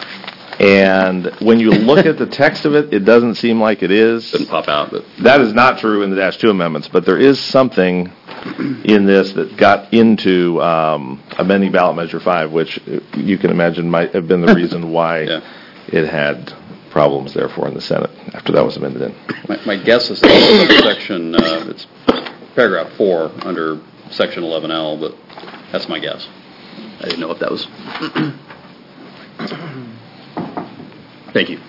And when you look at the text of it, it doesn't seem like it is. Didn't pop out, but that is not true in the Dash two amendments. But there is something in this that got into um, amending ballot measure five, which you can imagine might have been the reason why yeah. it had problems, therefore, in the Senate after that was amended in. My, my guess is that section, uh, it's paragraph four under Section eleven L, but that's my guess. I didn't know if that was. Thank you.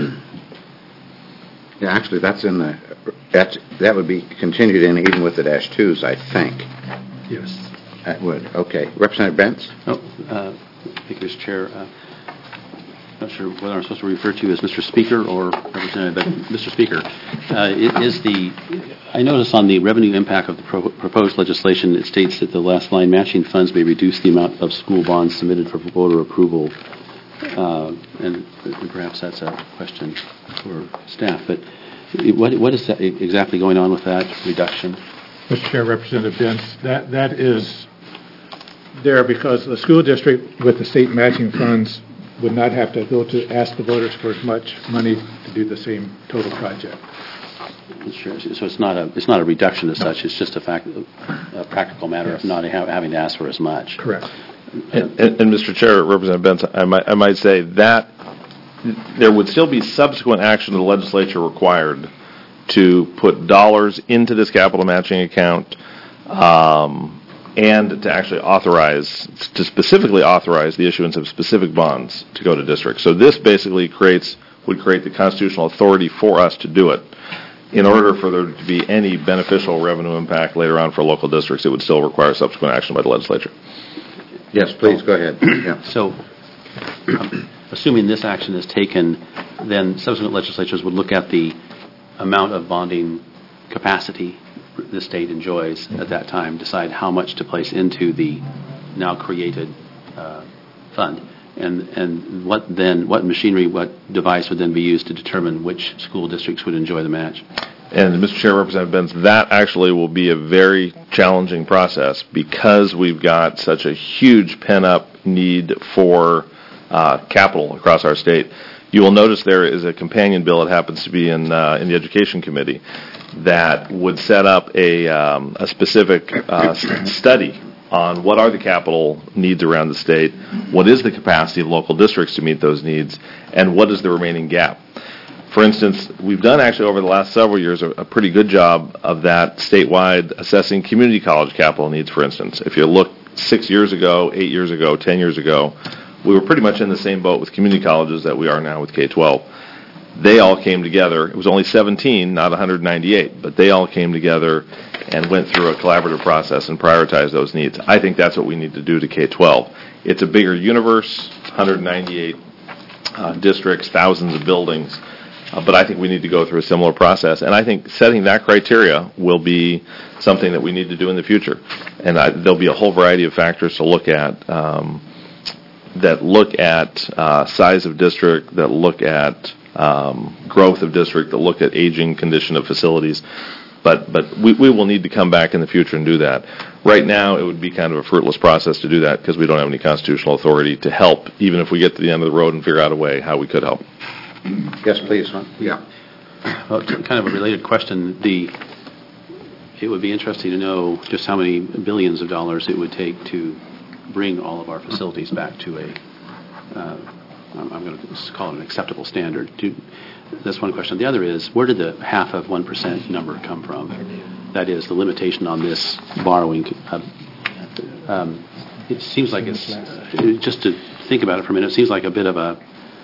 Yeah, actually, that's in the, that's, that would be continued in even with the dash twos, I think. Yes. That would. Okay. Representative Bentz? Oh, uh, thank you, Mister Chair. Uh, not sure whether I'm supposed to refer to you as Mister Speaker or Representative, but Mister Speaker, uh, it is the, I notice on the revenue impact of the pro- proposed legislation, it states that the last line, matching funds may reduce the amount of school bonds submitted for voter approval. Uh, and, and perhaps that's a question for staff. But what what is that exactly going on with that reduction? Mister Chair, Representative Dents, that, that is there because the school district with the state matching funds would not have to go to ask the voters for as much money to do the same total project. Sure. So it's not a it's not a reduction as such. It's just a fact, a practical matter Yes. of not ha- having to ask for as much. Correct. And, and, and Mister Chair, Representative Benson, I might, I might say that there would still be subsequent action of the legislature required to put dollars into this capital matching account um, and to actually authorize, to specifically authorize the issuance of specific bonds to go to districts. So this basically creates, would create the constitutional authority for us to do it. In order for there to be any beneficial revenue impact later on for local districts, it would still require subsequent action by the legislature. Yes, please, go ahead. Yeah. So, um, assuming this action is taken, then subsequent legislatures would look at the amount of bonding capacity the state enjoys at that time, decide how much to place into the now created uh, fund, and and what then, what machinery, what device would then be used to determine which school districts would enjoy the match. And Mister Chair, Representative Benz, that actually will be a very challenging process because we've got such a huge pent-up need for uh, capital across our state. You will notice there is a companion bill that happens to be in uh, in the Education Committee that would set up a, um, a specific uh, study on what are the capital needs around the state, what is the capacity of local districts to meet those needs, and what is the remaining gap. For instance, we've done actually over the last several years a, a pretty good job of that statewide assessing community college capital needs, for instance. If you look six years ago, eight years ago, ten years ago, we were pretty much in the same boat with community colleges that we are now with K twelve. They all came together. It was only seventeen, not one hundred ninety-eight, but they all came together and went through a collaborative process and prioritized those needs. I think that's what we need to do to K twelve. It's a bigger universe, one hundred ninety-eight uh, districts, thousands of buildings, uh, but I think we need to go through a similar process. And I think setting that criteria will be something that we need to do in the future. And I, there'll be a whole variety of factors to look at um, that look at uh, size of district, that look at um, growth of district, that look at aging condition of facilities. But but we, we will need to come back in the future and do that. Right now, it would be kind of a fruitless process to do that because we don't have any constitutional authority to help, even if we get to the end of the road and figure out a way how we could help. Yes, please. Yeah. Well, kind of a related question. The it would be interesting to know just how many billions of dollars it would take to bring all of our facilities back to a, uh, I'm going to call it an acceptable standard. Do, that's one question. The other is, where did the half of one percent number come from? That is, the limitation on this borrowing. Uh, um, it seems like it's, uh, just to think about it for a minute, it seems like a bit of a,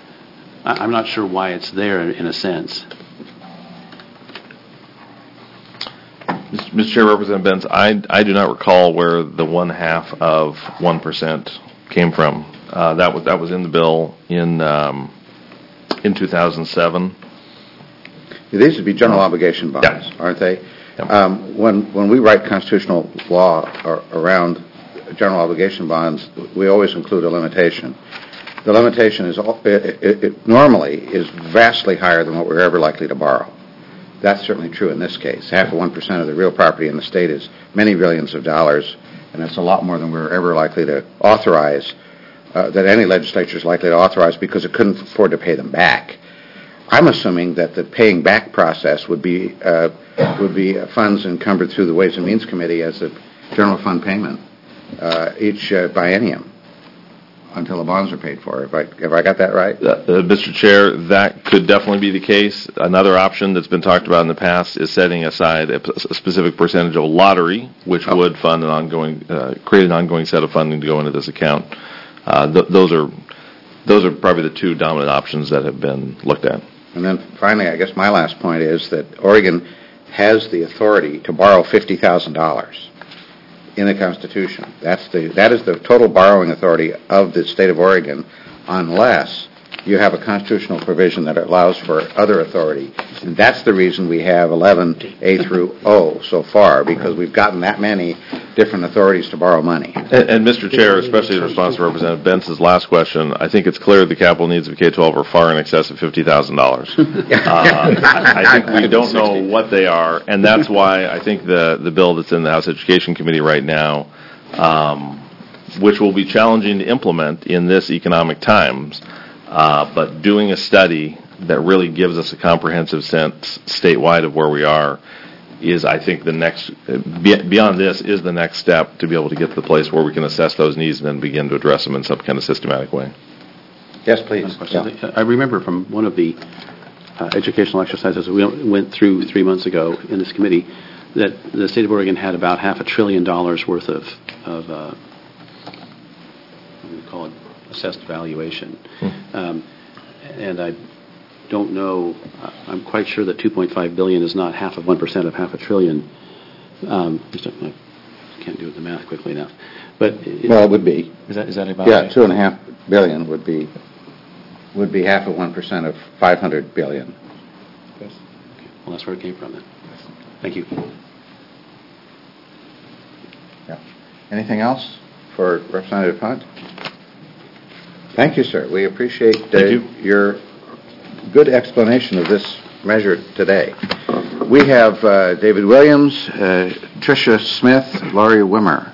I, I'm not sure why it's there in, in a sense. Mister Chair, Representative Benz, I, I do not recall where the one half of one percent came from. Uh, that was that was in the bill in um, in two thousand seven. These would be general obligation bonds, Yeah. aren't they? Yeah. Um, when when we write constitutional law or, around general obligation bonds, we always include a limitation. The limitation is all, it, it, it normally is vastly higher than what we're ever likely to borrow. That's certainly true in this case. Half of one percent of the real property in the state is many billions of dollars, and it's a lot more than we're ever likely to authorize, uh, that any legislature is likely to authorize because it couldn't afford to pay them back. I'm assuming that the paying back process would be uh, would be funds encumbered through the Ways and Means Committee as a general fund payment uh, each uh, biennium until the bonds are paid for. Have I, have I got that right? Uh, Mister Chair, that could definitely be the case. Another option that's been talked about in the past is setting aside a, a specific percentage of a lottery, which oh. would fund an ongoing, uh, create an ongoing set of funding to go into this account. Uh, th- those are those are probably the two dominant options that have been looked at. And then finally, I guess my last point is that Oregon has the authority to borrow fifty thousand dollars in the Constitution. That's the that is the total borrowing authority of the state of Oregon, unless you have a constitutional provision that allows for other authority. And that's the reason we have eleven A through O so far, because we've gotten that many different authorities to borrow money. And, and Mister Chair, especially in response to Representative Bentz's last question, I think it's clear the capital needs of K twelve are far in excess of fifty thousand dollars. uh, I, I think we don't know what they are, and that's why I think the, the bill that's in the House Education Committee right now, um, which will be challenging to implement in this economic times, uh, but doing a study that really gives us a comprehensive sense statewide of where we are is, I think, the next, beyond this, is the next step to be able to get to the place where we can assess those needs and then begin to address them in some kind of systematic way. Yes, please. Yeah. I remember from one of the uh, educational exercises we went through three months ago in this committee that the state of Oregon had about half a trillion dollars worth of, of uh, what do we call it, assessed valuation. Hmm. Um, and I don't know, I'm quite sure that two point five billion dollars is not half of one percent of half a trillion. Um, I can't do the math quickly enough. But it, well, it would be. Is that, is that about Yeah, right? two and a half billion would be would be half of one percent of five hundred billion. Yes. Okay. Well, that's where it came from then. Thank you. Yeah. Anything else for Representative Hunt? Thank you, sir. We appreciate uh, Thank you. your good explanation of this measure today. We have uh, David Williams, uh, Tricia Smith, Laurie Wimmer.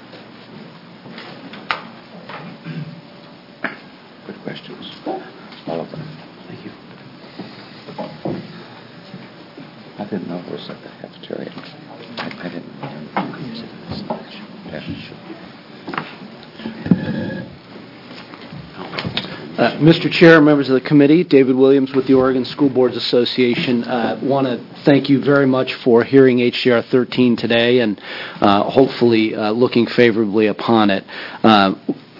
Good questions. All of them. Thank you. I didn't know it was like a cafeteria. I, I didn't know. Uh, Mister Chair, members of the committee, David Williams with the Oregon School Boards Association. I uh, want to thank you very much for hearing H J R thirteen today and uh, hopefully uh, looking favorably upon it. Uh,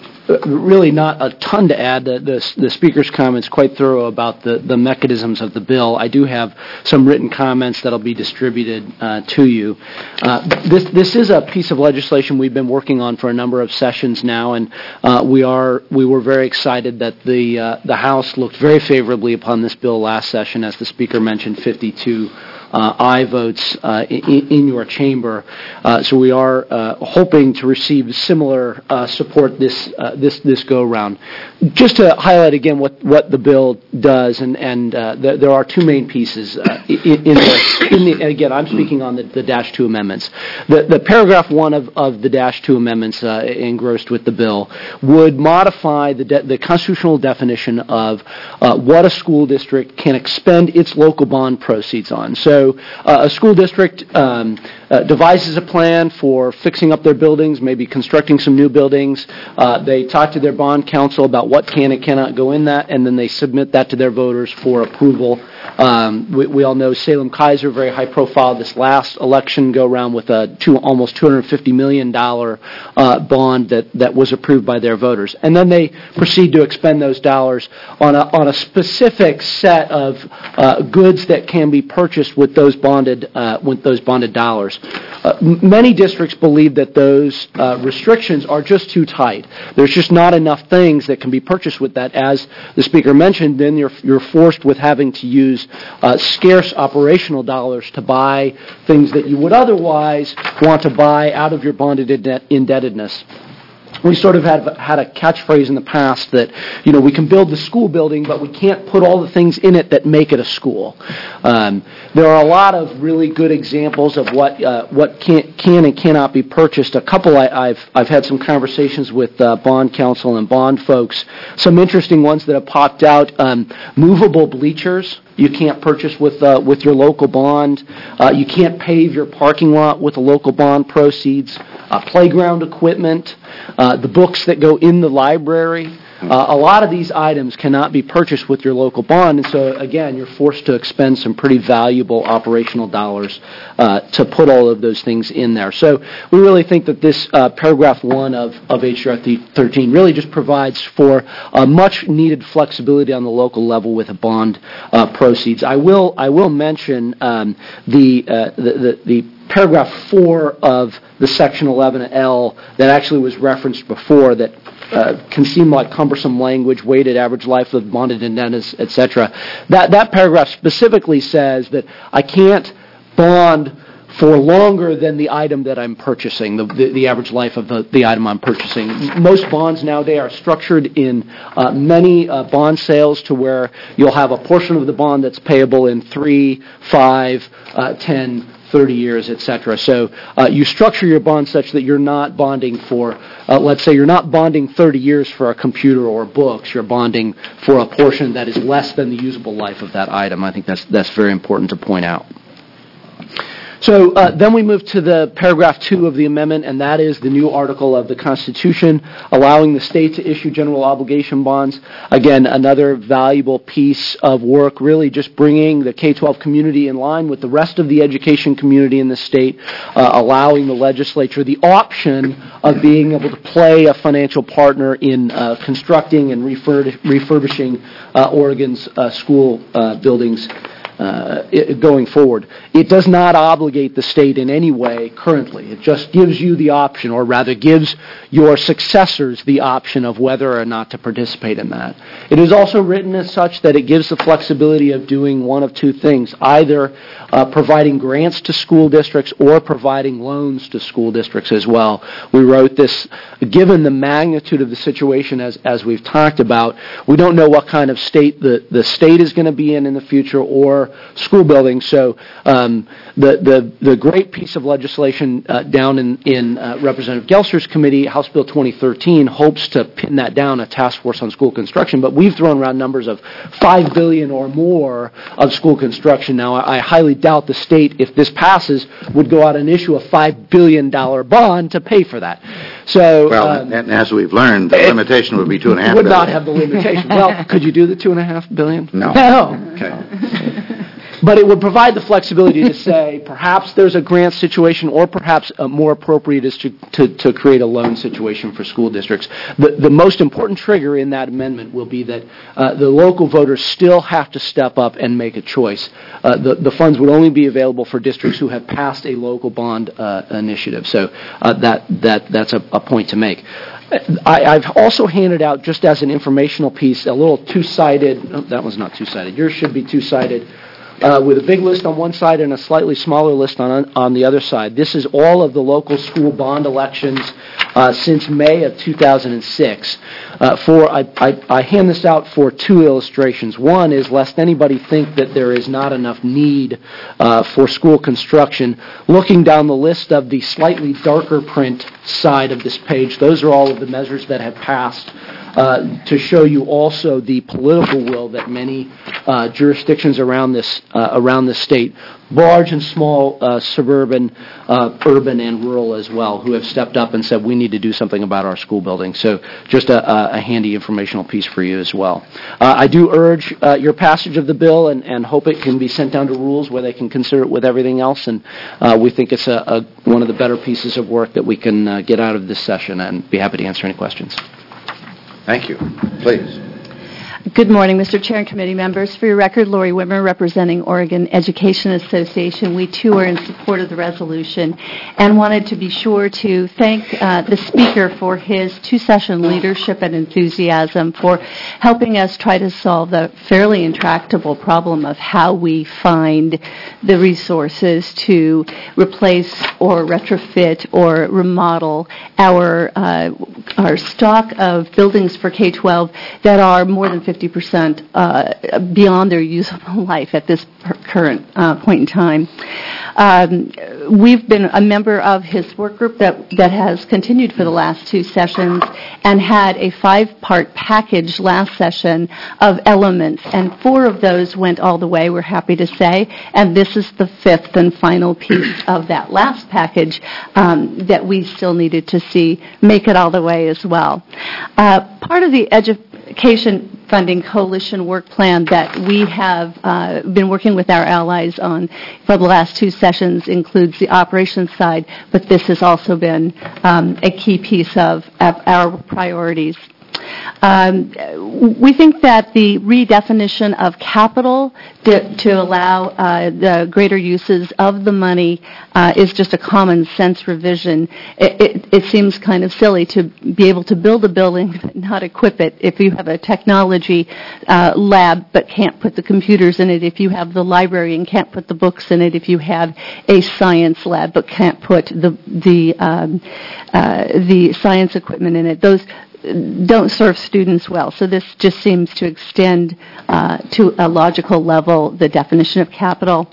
Really not a ton to add. The, the, the Speaker's comments quite thorough about the, the mechanisms of the bill. I do have some written comments that will be distributed uh, to you. Uh, this, this is a piece of legislation we've been working on for a number of sessions now, and uh, we are we were very excited that the uh, the House looked very favorably upon this bill last session, as the Speaker mentioned, fifty-two Uh, aye votes uh, in, in your chamber. Uh, so we are uh, hoping to receive similar uh, support this uh, this this go round. Just to highlight again what, what the bill does, and and uh, th- there are two main pieces uh, in, in, the, in the. And again, I'm speaking on the, the dash two amendments. The the paragraph one of, of the dash two amendments uh, engrossed with the bill would modify the de- the constitutional definition of uh, what a school district can expend its local bond proceeds on. So So uh, a school district um, uh, devises a plan for fixing up their buildings, maybe constructing some new buildings. Uh, they talk to their bond counsel about what can and cannot go in that, and then they submit that to their voters for approval. Um, we, we all know Salem Kaiser, very high profile this last election go around with a two, almost two hundred fifty million dollars uh, bond that, that was approved by their voters. And then they proceed to expend those dollars on a, on a specific set of uh, goods that can be purchased with those bonded uh, with those bonded dollars. Uh, m- many districts believe that those uh, restrictions are just too tight. There's just not enough things that can be purchased with that. As the Speaker mentioned, then you're you're forced with having to use uh, scarce operational dollars to buy things that you would otherwise want to buy out of your bonded ind- indebtedness. We sort of had had a catchphrase in the past that, you know, we can build the school building, but we can't put all the things in it that make it a school. Um, there are a lot of really good examples of what uh, what can can and cannot be purchased. A couple I, I've I've had some conversations with uh, bond counsel and bond folks. Some interesting ones that have popped out: um, movable bleachers. You can't purchase with uh, with your local bond. Uh, you can't pave your parking lot with the local bond proceeds. Uh, playground equipment, uh, the books that go in the library. Uh, a lot of these items cannot be purchased with your local bond, and so, again, you're forced to expend some pretty valuable operational dollars uh, to put all of those things in there. So we really think that this uh, paragraph one of, of H J R thirteen really just provides for uh, much-needed flexibility on the local level with the bond uh, proceeds. I will I will mention um, the, uh, the, the the paragraph four of the section eleven L that actually was referenced before that uh, can seem like cumbersome language, weighted average life of bonded indebtedness, et cetera. That, that paragraph specifically says that I can't bond for longer than the item that I'm purchasing, the, the, the average life of the, the item I'm purchasing. Most bonds nowadays are structured in uh, many uh, bond sales to where you'll have a portion of the bond that's payable in three, five, uh, ten, thirty years, et cetera. So uh, you structure your bond such that you're not bonding for, uh, let's say you're not bonding thirty years for a computer or books. You're bonding for a portion that is less than the usable life of that item. I think that's that's very important to point out. So uh, then we move to the paragraph two of the amendment, and that is the new article of the Constitution allowing the state to issue general obligation bonds. Again, another valuable piece of work, really just bringing the K twelve community in line with the rest of the education community in the state, uh, allowing the legislature the option of being able to play a financial partner in uh, constructing and refurb- refurbishing uh, Oregon's uh, school uh, buildings Uh, it, going forward. It does not obligate the state in any way currently. It just gives you the option, or rather gives your successors the option of whether or not to participate in that. It is also written as such that it gives the flexibility of doing one of two things, either uh, providing grants to school districts or providing loans to school districts as well. We wrote this, given the magnitude of the situation as, as we've talked about, we don't know what kind of state the, the state is going to be in in the future or school buildings. So um, the, the the great piece of legislation uh, down in, in uh, Representative Gelser's committee, House Bill twenty thirteen, hopes to pin that down, a task force on school construction. But we've thrown around numbers of five billion dollars or more of school construction. Now, I, I highly doubt the state, if this passes, would go out and issue a five billion dollars bond to pay for that. So, well, um, and as we've learned, the limitation would be two and a half would billion. not have the limitation. Well, could you do the two and a half billion? No. No. Okay. But it would provide the flexibility to say perhaps there's a grant situation, or perhaps a more appropriate is to, to, to create a loan situation for school districts. The, the most important trigger in that amendment will be that uh, the local voters still have to step up and make a choice. Uh, the, the funds would only be available for districts who have passed a local bond uh, initiative. So uh, that, that, that's a, a point to make. I, I've also handed out, just as an informational piece, a little two-sided, oh, that one's not two-sided, yours should be two-sided, Uh, with a big list on one side and a slightly smaller list on on the other side. This is all of the local school bond elections uh, since May of two thousand six. Uh, for I, I, I hand this out for two illustrations. One is, lest anybody think that there is not enough need uh, for school construction. Looking down the list of the slightly darker print side of this page, those are all of the measures that have passed. Uh, to show you also the political will that many uh, jurisdictions around this uh, around the state, large and small, uh, suburban, uh, urban, and rural as well, who have stepped up and said we need to do something about our school buildings. So just a, a handy informational piece for you as well. Uh, I do urge uh, your passage of the bill and, and hope it can be sent down to rules where they can consider it with everything else. And uh, we think it's a, a, one of the better pieces of work that we can uh, get out of this session, and be happy to answer any questions. Thank you. Please. Good morning, Mister Chair and committee members. For your record, Lori Whitmer, representing Oregon Education Association. We, too, are in support of the resolution and wanted to be sure to thank uh, the Speaker for his two-session leadership and enthusiasm for helping us try to solve the fairly intractable problem of how we find the resources to replace or retrofit or remodel our, uh, our stock of buildings for K twelve that are more than fifty percent uh, beyond their usable life at this per- current uh, point in time. Um, we've been a member of his work group that, that has continued for the last two sessions and had a five-part package last session of elements, and four of those went all the way, we're happy to say, and this is the fifth and final piece of that last package um, that we still needed to see make it all the way as well. Uh, part of the education funding coalition work plan that we have uh, been working with our allies on for the last two sessions includes the operations side, but this has also been um, a key piece of, of our priorities. Um, we think that the redefinition of capital to, to allow uh, the greater uses of the money uh, is just a common sense revision. It, it, it seems kind of silly to be able to build a building but not equip it. If you have a technology uh, lab but can't put the computers in it, if you have the library and can't put the books in it, if you have a science lab but can't put the the um, uh, the science equipment in it, those don't serve students well. So this just seems to extend uh, to a logical level the definition of capital.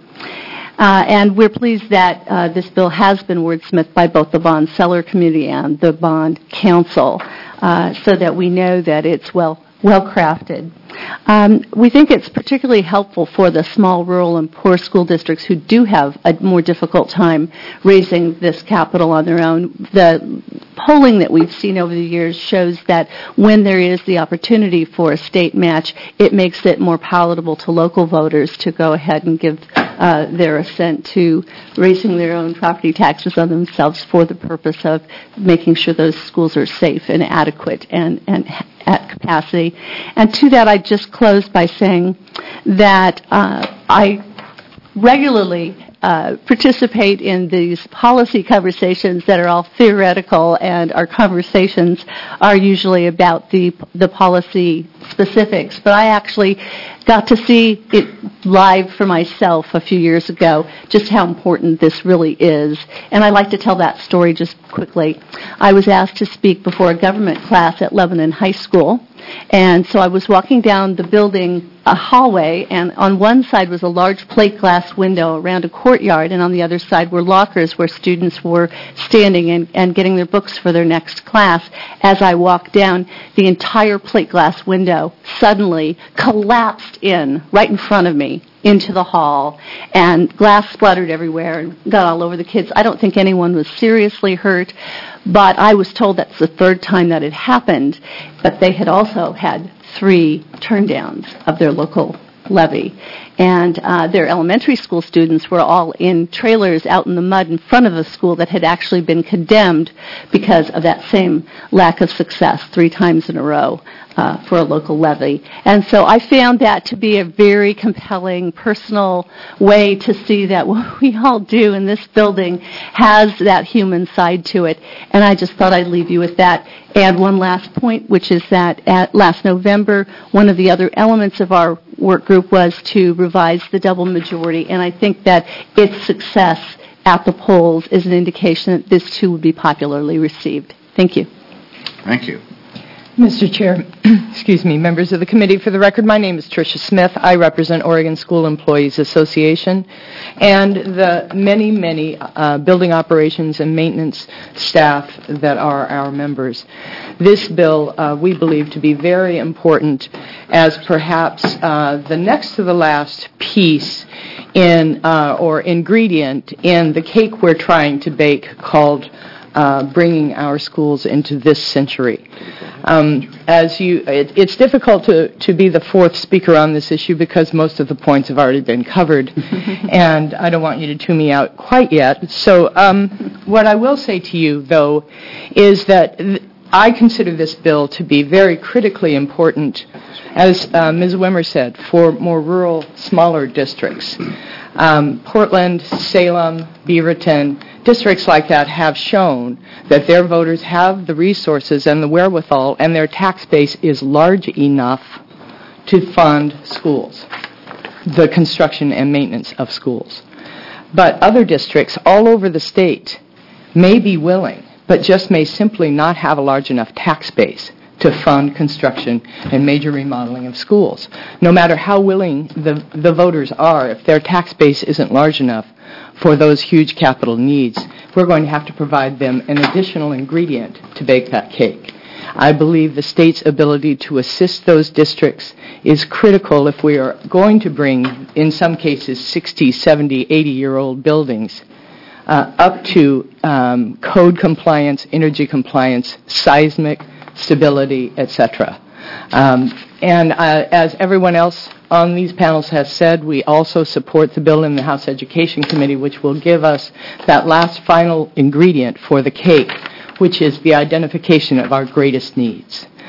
Uh, and we're pleased that uh, this bill has been wordsmithed by both the bond seller community and the bond council, uh, so that we know that it's well well crafted. Um, we think it's particularly helpful for the small, rural, and poor school districts who do have a more difficult time raising this capital on their own. The polling that we've seen over the years shows that when there is the opportunity for a state match, it makes it more palatable to local voters to go ahead and give uh, their assent to raising their own property taxes on themselves for the purpose of making sure those schools are safe and adequate and, and at capacity. And to that, I just close by saying that uh, I regularly uh, participate in these policy conversations that are all theoretical, and our conversations are usually about the the policy specifics. But I actually got to see it live for myself a few years ago, just how important this really is. And I'd like to tell that story just quickly. I was asked to speak before a government class at Lebanon High School. And so I was walking down the building, a hallway, and on one side was a large plate glass window around a courtyard, and on the other side were lockers where students were standing and, and getting their books for their next class. As I walked down, the entire plate glass window suddenly collapsed in right in front of me into the hall, and glass splattered everywhere and got all over the kids. I don't think anyone was seriously hurt, but I was told that's the third time that it happened, but they had also had three turndowns of their local levy. And uh, their elementary school students were all in trailers out in the mud in front of a school that had actually been condemned because of that same lack of success three times in a row uh, for a local levy. And so I found that to be a very compelling, personal way to see that what we all do in this building has that human side to it. And I just thought I'd leave you with that. And one last point, which is that at last November, one of the other elements of our work group was to revise the double majority, and I think that its success at the polls is an indication that this too would be popularly received. Thank you. Thank you. Mister Chair, excuse me, members of the committee, for the record, my name is Tricia Smith. I represent Oregon School Employees Association and the many, many uh, building operations and maintenance staff that are our members. This bill uh, we believe to be very important as perhaps uh, the next to the last piece in uh, or ingredient in the cake we're trying to bake called Uh, bringing our schools into this century. Um, as you, it, it's difficult to, to be the fourth speaker on this issue because most of the points have already been covered, and I don't want you to tune me out quite yet. So um, what I will say to you, though, is that th- I consider this bill to be very critically important, as uh, Miz Wimmer said, for more rural, smaller districts. Um, Portland, Salem, Beaverton, districts like that have shown that their voters have the resources and the wherewithal, and their tax base is large enough to fund schools, the construction and maintenance of schools. But other districts all over the state may be willing, but just may simply not have a large enough tax base to fund construction and major remodeling of schools. No matter how willing the, the voters are, if their tax base isn't large enough for those huge capital needs, we're going to have to provide them an additional ingredient to bake that cake. I believe the state's ability to assist those districts is critical if we are going to bring, in some cases, sixty, seventy, eighty-year-old buildings uh, up to um, code compliance, energy compliance, seismic stability, et cetera. Um, and uh, as everyone else on these panels has said, we also support the bill in the House Education Committee, which will give us that last final ingredient for the cake, which is the identification of our greatest needs.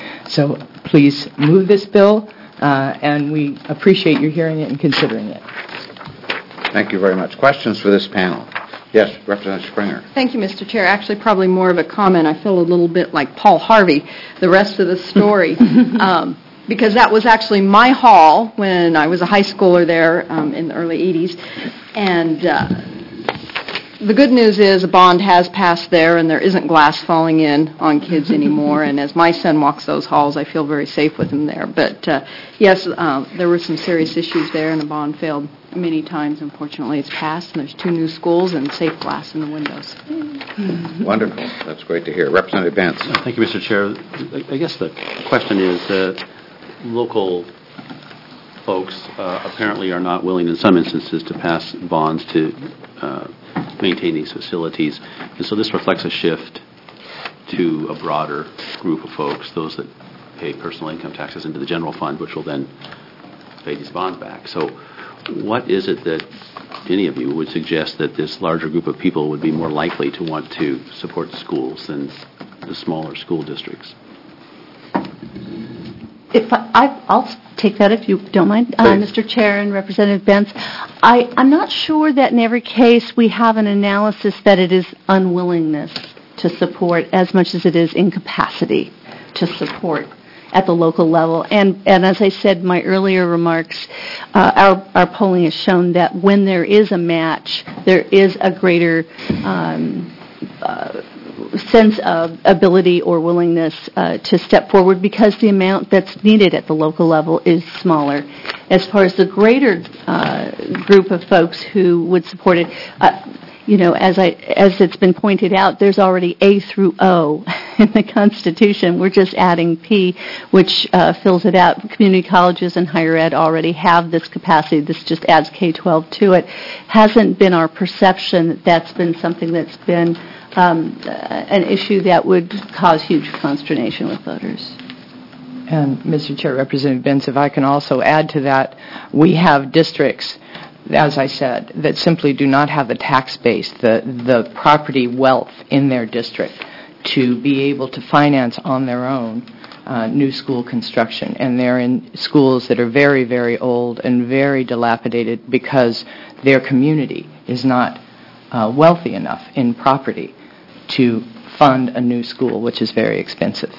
So please move this bill, uh, and we appreciate your hearing it and considering it. Thank you very much. Questions for this panel? Yes, Representative Springer. Thank you, Mister Chair. Actually, probably more of a comment. I feel a little bit like Paul Harvey, the rest of the story, um, because that was actually my hall when I was a high schooler there um, in the early eighties. And uh, the good news is a bond has passed there, and there isn't glass falling in on kids anymore. And as my son walks those halls, I feel very safe with him there. But, uh, yes, uh, there were some serious issues there, and the bond failed many times. Unfortunately, it's passed, and there's two new schools and safe glass in the windows. Wonderful. That's great to hear. Representative Benz. Thank you, Mister Chair. I guess the question is that local folks uh, apparently are not willing in some instances to pass bonds to uh, maintain these facilities. And so this reflects a shift to a broader group of folks, those that pay personal income taxes into the general fund, which will then pay these bonds back. So what is it that any of you would suggest that this larger group of people would be more likely to want to support the schools than the smaller school districts? If I, I, I'll take that if you don't mind, uh, Mister Chair and Representative Benz. I, I'm not sure that in every case we have an analysis that it is unwillingness to support as much as it is incapacity to support at the local level. And, and as I said in my earlier remarks, uh, our, our polling has shown that when there is a match, there is a greater um, uh, sense of ability or willingness uh, to step forward because the amount that's needed at the local level is smaller. As far as the greater uh, group of folks who would support it, uh, you know, as I as it's been pointed out, there's already A through O in the Constitution. We're just adding P, which uh, fills it out. Community colleges and higher ed already have this capacity. This just adds K twelve to it. Hasn't been our perception that that's been something that's been um, an issue that would cause huge consternation with voters. And Mister Chair, Representative Benz, if I can also add to that, we have districts, as I said, that simply do not have the tax base, the, the property wealth in their district to be able to finance on their own uh, new school construction. And they're in schools that are very, very old and very dilapidated because their community is not uh, wealthy enough in property to fund a new school, which is very expensive.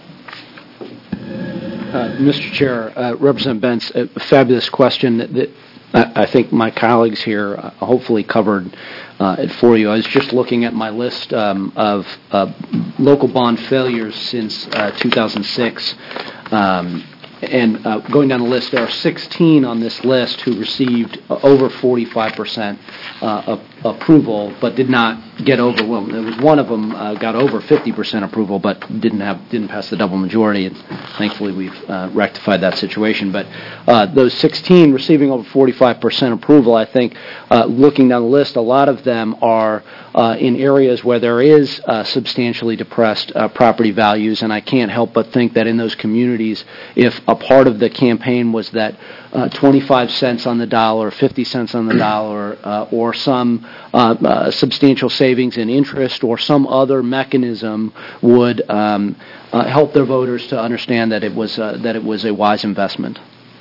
Uh, Mister Chair, uh, Representative Benz, a fabulous question that, that I think my colleagues here uh, hopefully covered uh, it for you. I was just looking at my list um, of uh, local bond failures since uh, two thousand six. Um, and uh, going down the list, there are sixteen on this list who received uh, over forty-five percent uh, approval, but did not get over. Well, there was one of them uh, got over fifty percent approval, but didn't have didn't pass the double majority. And thankfully, we've uh, rectified that situation. But uh, those sixteen receiving over forty-five percent approval, I think, uh, looking down the list, a lot of them are uh, in areas where there is uh, substantially depressed uh, property values, and I can't help but think that in those communities, if a part of the campaign was that uh, twenty-five cents on the dollar, fifty cents on the dollar, uh, or some uh, uh, substantial savings in interest or some other mechanism would um, uh, help their voters to understand that it was uh, that it was a wise investment.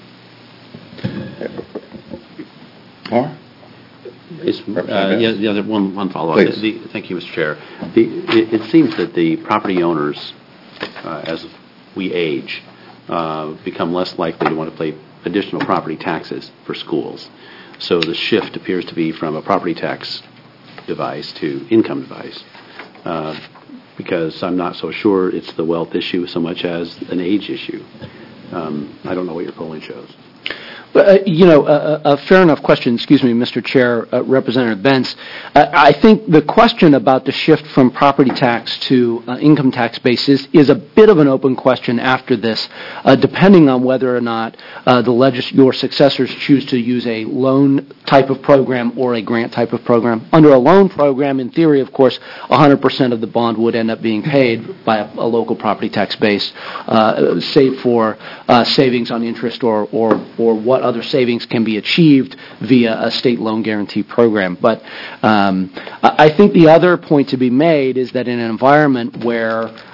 More? It's, uh, yeah, yeah, one, one follow-up. Please. The, the, thank you, Mister Chair. The, it, it seems that the property owners, uh, as we age, uh, become less likely to want to pay additional property taxes for schools. So the shift appears to be from a property tax device to income device, uh, because I'm not so sure it's the wealth issue so much as an age issue. Um, I don't know what your polling shows. Uh, you know, a, a fair enough question. Excuse me, Mister Chair, uh, Representative Benz. Uh, I think the question about the shift from property tax to uh, income tax basis is a bit of an open question after this, uh, depending on whether or not uh, the legis- your successors choose to use a loan type of program or a grant type of program. Under a loan program, in theory, of course, one hundred percent of the bond would end up being paid by a, a local property tax base, uh, save for uh, savings on interest or, or, or what other savings can be achieved via a state loan guarantee program. But um, I think the other point to be made is that in an environment where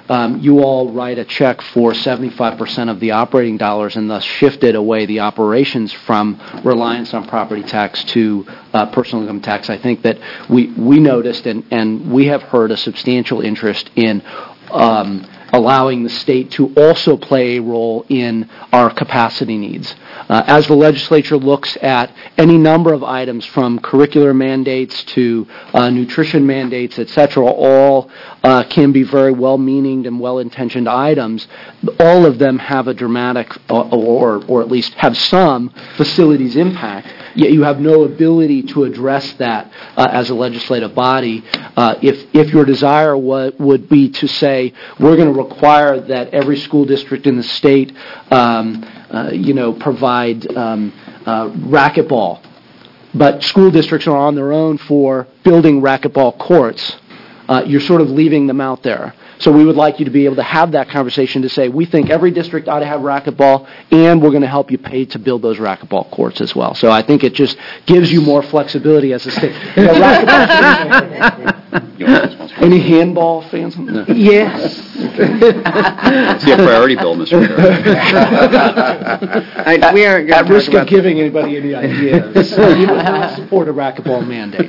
um, you all write a check for seventy-five percent of the operating dollars and thus shifted away the operations from reliance on property tax to uh, personal income tax. I think that we, we noticed and, and we have heard a substantial interest in um, allowing the state to also play a role in our capacity needs. Uh, as the legislature looks at any number of items from curricular mandates to uh, nutrition mandates, et cetera, all uh, can be very well-meaning and well-intentioned items. All of them have a dramatic, or, or, or at least have some facilities impact, yet you have no ability to address that uh, as a legislative body. Uh, if, if your desire wa- would be to say, we're going to require that every school district in the state, um, uh, you know, provide um, uh, racquetball, but school districts are on their own for building racquetball courts, uh, you're sort of leaving them out there. So we would like you to be able to have that conversation to say, we think every district ought to have racquetball, and we're going to help you pay to build those racquetball courts as well. So I think it just gives you more flexibility as a state. You know, racquetball. Any handball fans? No. Yes. See a priority bill, Mister Chair. I, we aren't At going risk of giving anybody any ideas, we would not support a racquetball mandate.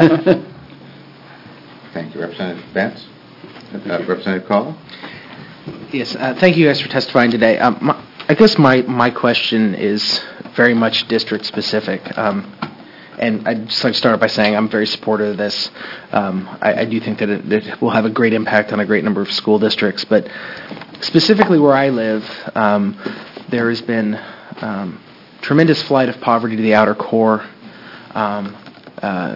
Thank you. Representative Vance? Uh, Representative Call? Yes, uh, thank you guys for testifying today. Um, my, I guess my, my question is very much district specific. Um, and I'd just like to start by saying I'm very supportive of this. Um, I, I do think that it, it will have a great impact on a great number of school districts. But specifically where I live, um, there has been um, tremendous flight of poverty to the outer core. Um, uh,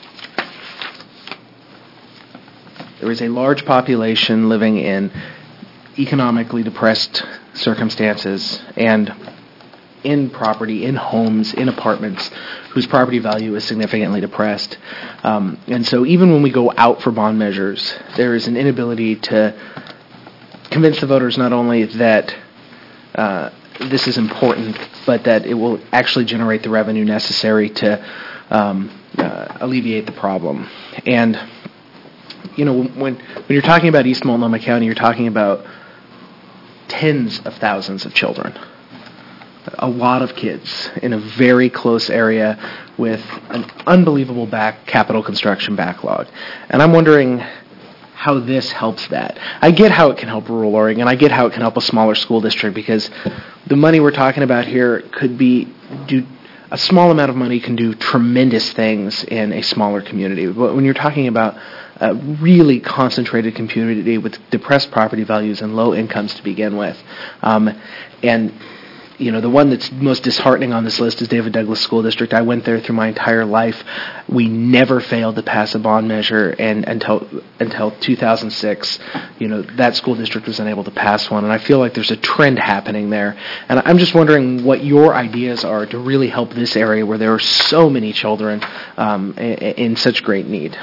There is a large population living in economically depressed circumstances and in property, in homes, in apartments whose property value is significantly depressed. Um, and so even when we go out for bond measures, there is an inability to convince the voters not only that uh, this is important, but that it will actually generate the revenue necessary to um, uh, alleviate the problem. And you know, when when you're talking about East Multnomah County, you're talking about tens of thousands of children, a lot of kids in a very close area with an unbelievable back capital construction backlog. And I'm wondering how this helps that. I get how it can help rural Oregon. I get how it can help a smaller school district because the money we're talking about here could be do. A small amount of money can do tremendous things in a smaller community. But when you're talking about a really concentrated community with depressed property values and low incomes to begin with, um, and you know the one that's most disheartening on this list is David Douglas School District. I went there through my entire life. We never failed to pass a bond measure, and until until two thousand six, you know that school district was unable to pass one. And I feel like there's a trend happening there. And I'm just wondering what your ideas are to really help this area where there are so many children um, in, in such great need.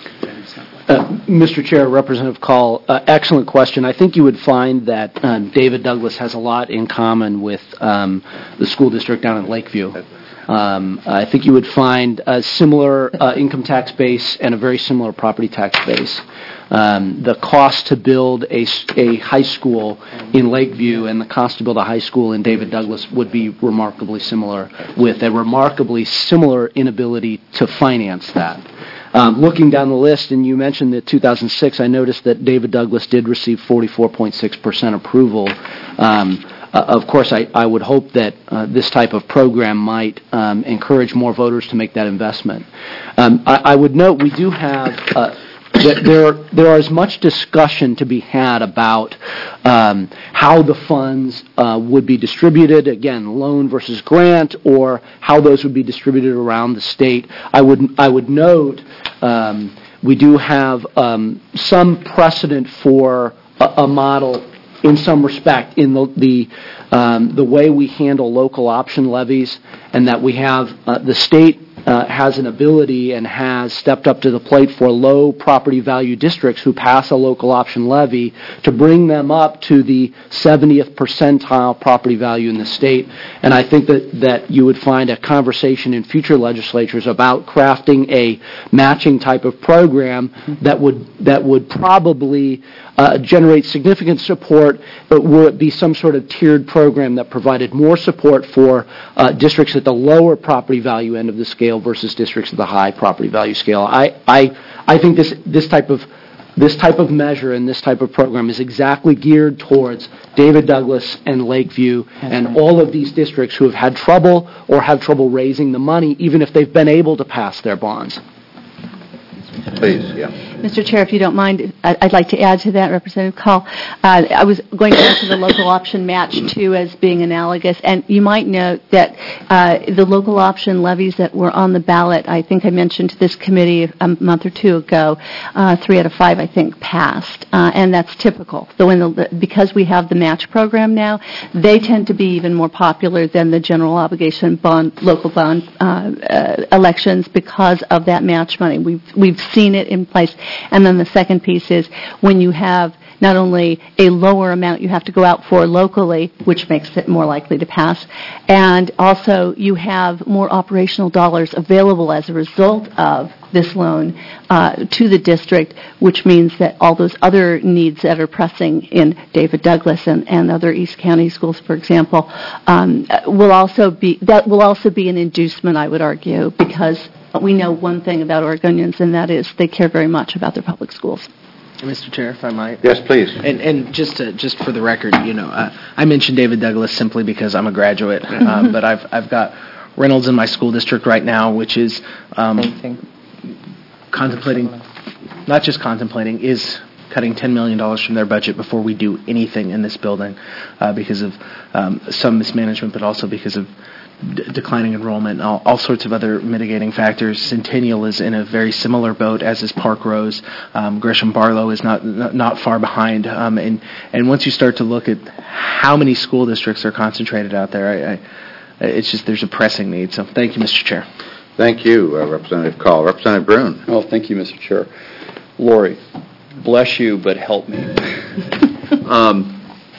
Uh, Mister Chair, Representative Call, uh, excellent question. I think you would find that um, David Douglas has a lot in common with um, the school district down in Lakeview. Um, I think you would find a similar uh, income tax base and a very similar property tax base. Um, the cost to build a, a high school in Lakeview and the cost to build a high school in David Douglas would be remarkably similar, with a remarkably similar inability to finance that. Um, looking down the list, and you mentioned that two thousand six, I noticed that David Douglas did receive forty-four point six percent approval. Um, uh, of course, I, I would hope that uh, this type of program might um, encourage more voters to make that investment. Um, I, I would note we do have uh, that there there is much discussion to be had about um, how the funds uh, would be distributed, again, loan versus grant, or how those would be distributed around the state. I would I would note um, we do have um, some precedent for a, a model in some respect in the the, um, the way we handle local option levies, and that we have uh, the state uh, has an ability and has stepped up to the plate for low property value districts who pass a local option levy to bring them up to the seventieth percentile property value in the state. And I think that, that you would find a conversation in future legislatures about crafting a matching type of program that would that would probably uh, generate significant support, but would be some sort of tiered program that provided more support for uh, districts at the lower property value end of the scale versus districts at the high property value scale. I I, I think this this type of This type of measure and this type of program is exactly geared towards David Douglas and Lakeview and all of these districts who have had trouble or have trouble raising the money, even if they've been able to pass their bonds. Please, yeah. Mister Chair, if you don't mind, I- I'd like to add to that, Representative Call. Uh, I was going to mention the local option match, too, as being analogous. And you might note that uh, the local option levies that were on the ballot, I think I mentioned to this committee a month or two ago, uh, three out of five, I think, passed. Uh, and that's typical. Though in the, because we have the match program now, they tend to be even more popular than the general obligation bond, local bond uh, uh, elections because of that match money. We've, we've seen it in place. And then the second piece is when you have not only a lower amount you have to go out for locally, which makes it more likely to pass, and also you have more operational dollars available as a result of this loan uh, to the district, which means that all those other needs that are pressing in David Douglas and, and other East County schools, for example, um, will also be, that will also be an inducement, I would argue, because we know one thing about Oregonians, and that is they care very much about their public schools. Mister Chair, if I might. Yes, please. And, and just to, just for the record, you know, uh, I mentioned David Douglas simply because I'm a graduate, um, but I've I've got Reynolds in my school district right now, which is um, contemplating, not just contemplating, is cutting ten million dollars from their budget before we do anything in this building uh, because of um, some mismanagement, but also because of D- declining enrollment, all, all sorts of other mitigating factors. Centennial is in a very similar boat, as is Park Rose. Um, Gresham Barlow is not not, not far behind. Um, and and once you start to look at how many school districts are concentrated out there, I, I, it's just there's a pressing need. So thank you, Mister Chair. Thank you, uh, Representative Call. Representative Brune. Oh, thank you, Mister Chair. Lori, bless you, but help me. um,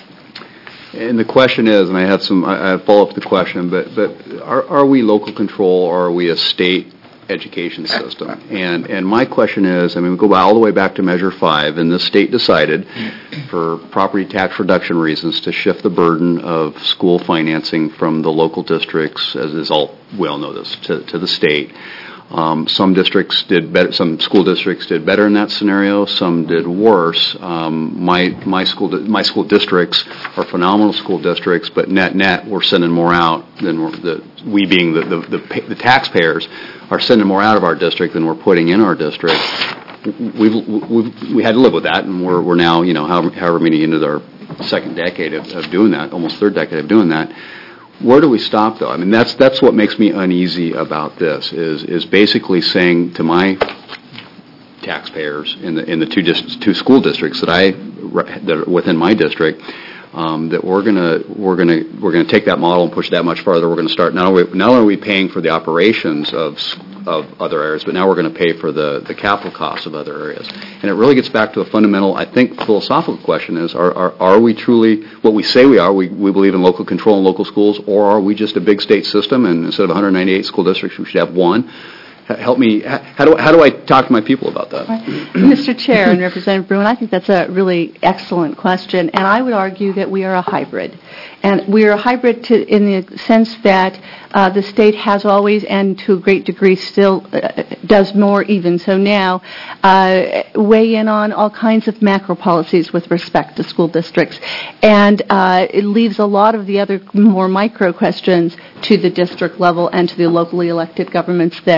And the question is, and I have some, I have follow up to the question, but but are are we local control or are we a state education system? And and my question is, I mean, we go all the way back to Measure Five, and the state decided, for property tax reduction reasons, to shift the burden of school financing from the local districts, as is all we all know this, to to the state. Um, some districts did better. Some school districts did better in that scenario. Some did worse. Um, my my school di- my school districts are phenomenal school districts, but net net we're sending more out than we're, the we being the the, the pa- the taxpayers are sending more out of our district than we're putting in our district. We've, we've we had to live with that, and we're we're now you know however, however many into our second decade of, of doing that, almost third decade of doing that. Where do we stop, though? I mean, that's that's what makes me uneasy about this. Is is basically saying to my taxpayers in the in the two dis- two school districts that I that are within my district um, that we're gonna we're gonna we're gonna take that model and push that much farther. We're gonna start not only not only are we paying for the operations of of other areas, but now we're going to pay for the the capital costs of other areas. And it really gets back to a fundamental, I think, philosophical question: is are are, are we truly what we say we are? We we believe in local control and local schools, or are we just a big state system? And instead of one hundred ninety-eight school districts, we should have one. Help me. How do how do I talk to my people about that? Right. Mister Chair and Representative Brune, I think that's a really excellent question, and I would argue that we are a hybrid. And we are a hybrid to, in the sense that uh, the state has always, and to a great degree still uh, does more even so now, uh, weigh in on all kinds of macro policies with respect to school districts. And uh, it leaves a lot of the other more micro questions to the district level and to the locally elected governments there.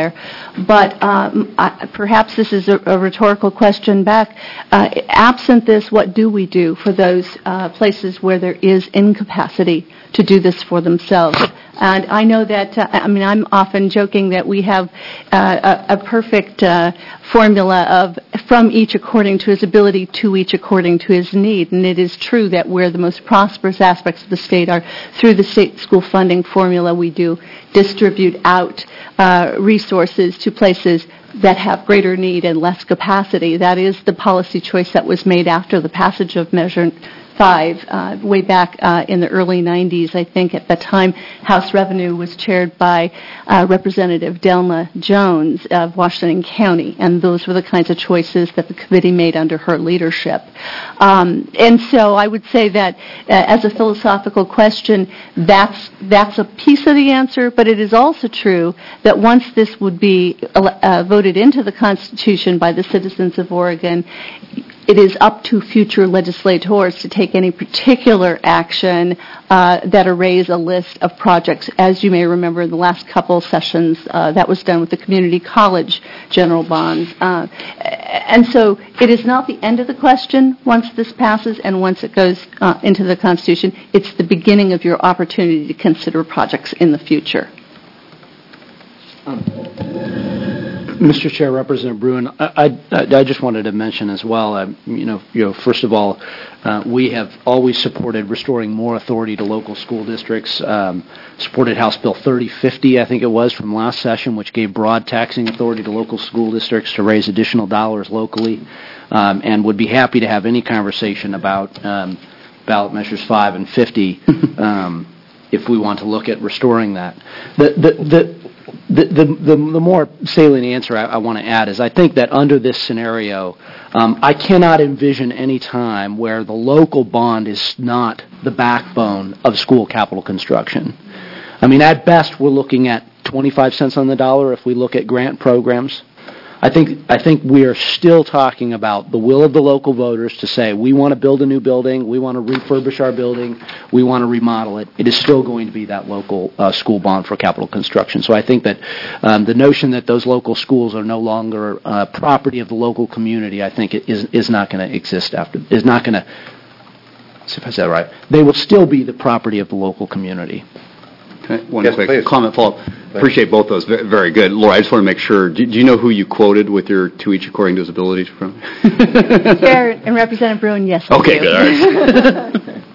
But um, I, perhaps this is a, a rhetorical question back. Uh, absent this, what do we do for those uh, places where there is incapacity to do this for themselves? And I know that, uh, I mean, I'm often joking that we have uh, a, a perfect uh, formula of from each according to his ability, to each according to his need. And it is true that where the most prosperous aspects of the state are through the state school funding formula, we do distribute out uh, resources to places that have greater need and less capacity. That is the policy choice that was made after the passage of Measure five, uh, way back uh, in the early nineties. I think at the time House Revenue was chaired by uh, Representative Delma Jones of Washington County, and those were the kinds of choices that the committee made under her leadership. Um, and so I would say that uh, as a philosophical question, that's, that's a piece of the answer, but it is also true that once this would be uh, voted into the Constitution by the citizens of Oregon, it is up to future legislators to take any particular action uh, that arrays a list of projects. As you may remember, in the last couple sessions, uh, that was done with the community college general bonds. Uh, and so it is not the end of the question once this passes and once it goes uh, into the Constitution. It's the beginning of your opportunity to consider projects in the future. Mister Chair, Representative Bruin, I, I, I just wanted to mention as well, uh, you know, you know, first of all, uh, we have always supported restoring more authority to local school districts, um, supported House Bill thirty fifty, I think it was, from last session, which gave broad taxing authority to local school districts to raise additional dollars locally, um, and would be happy to have any conversation about um, ballot measures five and fifty um, if we want to look at restoring that. The, the, the, The, the, the, the more salient answer I, I want to add is I think that under this scenario, um, I cannot envision any time where the local bond is not the backbone of school capital construction. I mean, at best, we're looking at twenty-five cents on the dollar if we look at grant programs. I think I think we are still talking about the will of the local voters to say we want to build a new building, we want to refurbish our building, we want to remodel it. It is still going to be that local uh, school bond for capital construction. So I think that um, the notion that those local schools are no longer uh, property of the local community, I think it is is not going to exist after is not going to. See if I said that right. They will still be the property of the local community. Okay, one Yes, quick please. comment follow-up. Appreciate both those. Ve- Very good. Laura, I just want to make sure, do, do you know who you quoted with your to each according to his abilities from? Chair and Representative Bruin, yes. I Okay, do. good. All right.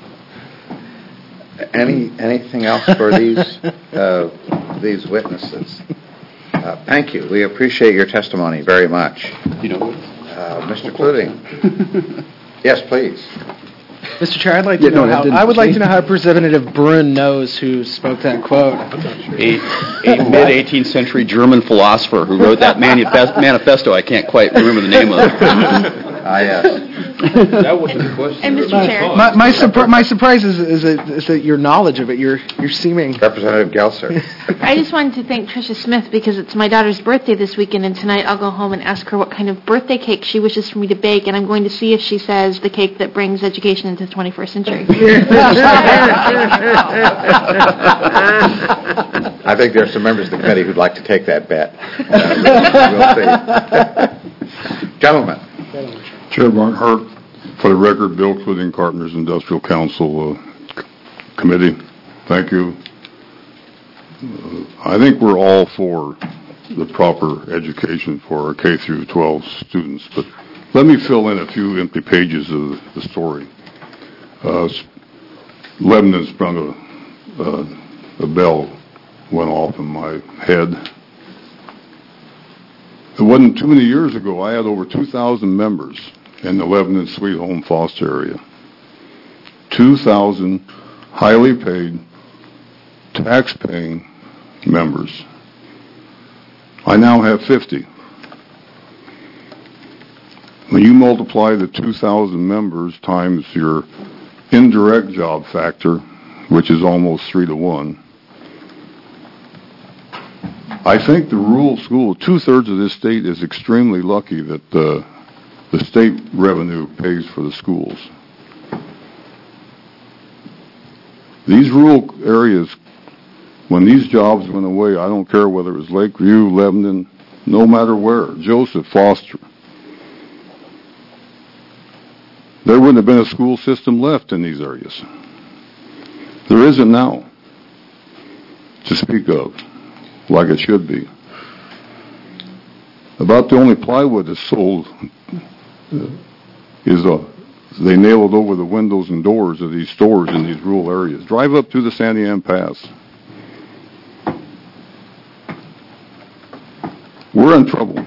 Any, anything else for these, uh, these witnesses? Uh, Thank you. We appreciate your testimony very much. You know, Uh, Mister Cluting. Yes, please. Mister Chair, I'd like to Yeah, no, know that how, didn't I would like to change. know how Representative Bruin knows who spoke that quote. A, a mid-eighteenth century German philosopher who wrote that manifest, manifesto I can't quite remember the name of. Ah, yes. That wasn't the question. And Mister Chair. My, my, surpri- my surprise is, is, that, is that your knowledge of it, you're, you're seeming... Representative Gelser. I just wanted to thank Tricia Smith because it's my daughter's birthday this weekend, and tonight I'll go home and ask her what kind of birthday cake she wishes for me to bake, and I'm going to see if she says the cake that brings education into the twenty-first century. I think there are some members of the committee who'd like to take that bet. Uh, we'll see. Gentlemen. Chair Mark Hart, for the record, Bill Cluting, Carpenters Industrial Council uh, c- Committee, thank you. Uh, I think we're all for the proper education for our K through twelve students, but let me fill in a few empty pages of the story. Uh, Lebanon sprung a, uh, a bell went off in my head. It wasn't too many years ago, I had over two thousand members in the Lebanon Sweet Home Foster area. two thousand highly paid, tax-paying members. I now have fifty. When you multiply the two thousand members times your indirect job factor, which is almost three to one, I think the rural school, two-thirds of this state is extremely lucky that uh, the state revenue pays for the schools. These rural areas When these jobs went away, I don't care whether it was Lakeview, Lebanon, no matter where, Joseph, Foster, there wouldn't have been a school system left in these areas. There isn't now, to speak of, like it should be. About the only plywood that's sold is a, they nailed over the windows and doors of these stores in these rural areas. Drive up through the Sandy Ann Pass. We're in trouble.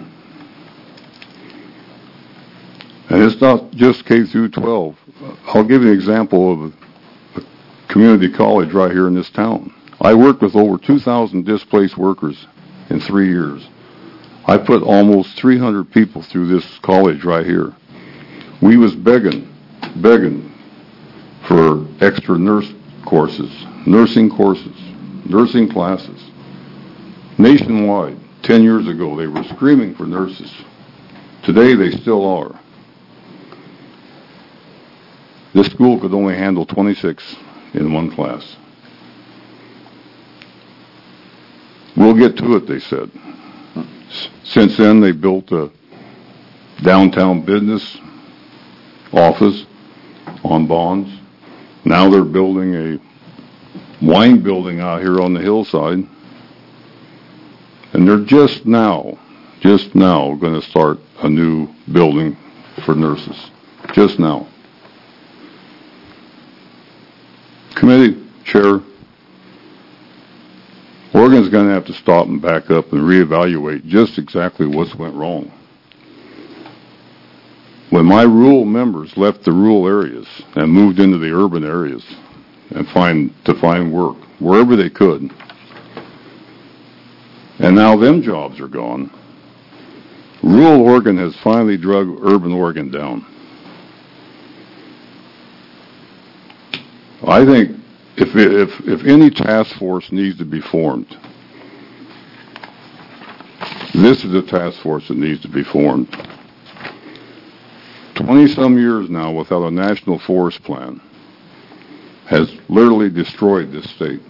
And it's not just K through twelve. I'll give you an example of a community college right here in this town. I worked with over two thousand displaced workers in three years. I put almost three hundred people through this college right here. We was begging, begging for extra nurse courses, nursing courses, nursing classes. Nationwide, ten years ago, they were screaming for nurses. Today, they still are. This school could only handle twenty-six in one class. We'll get to it, they said. Since then, they built a downtown business office on Bonds. Now they're building a wine building out here on the hillside. And they're just now, just now going to start a new building for nurses. Just now. Committee Chair, Oregon's going to have to stop and back up and reevaluate just exactly what's went wrong. When my rural members left the rural areas and moved into the urban areas and find to find work wherever they could, and now them jobs are gone, rural Oregon has finally drug urban Oregon down. I think if, if, if any task force needs to be formed, this is a task force that needs to be formed. twenty-some years now without a national forest plan has literally destroyed this state.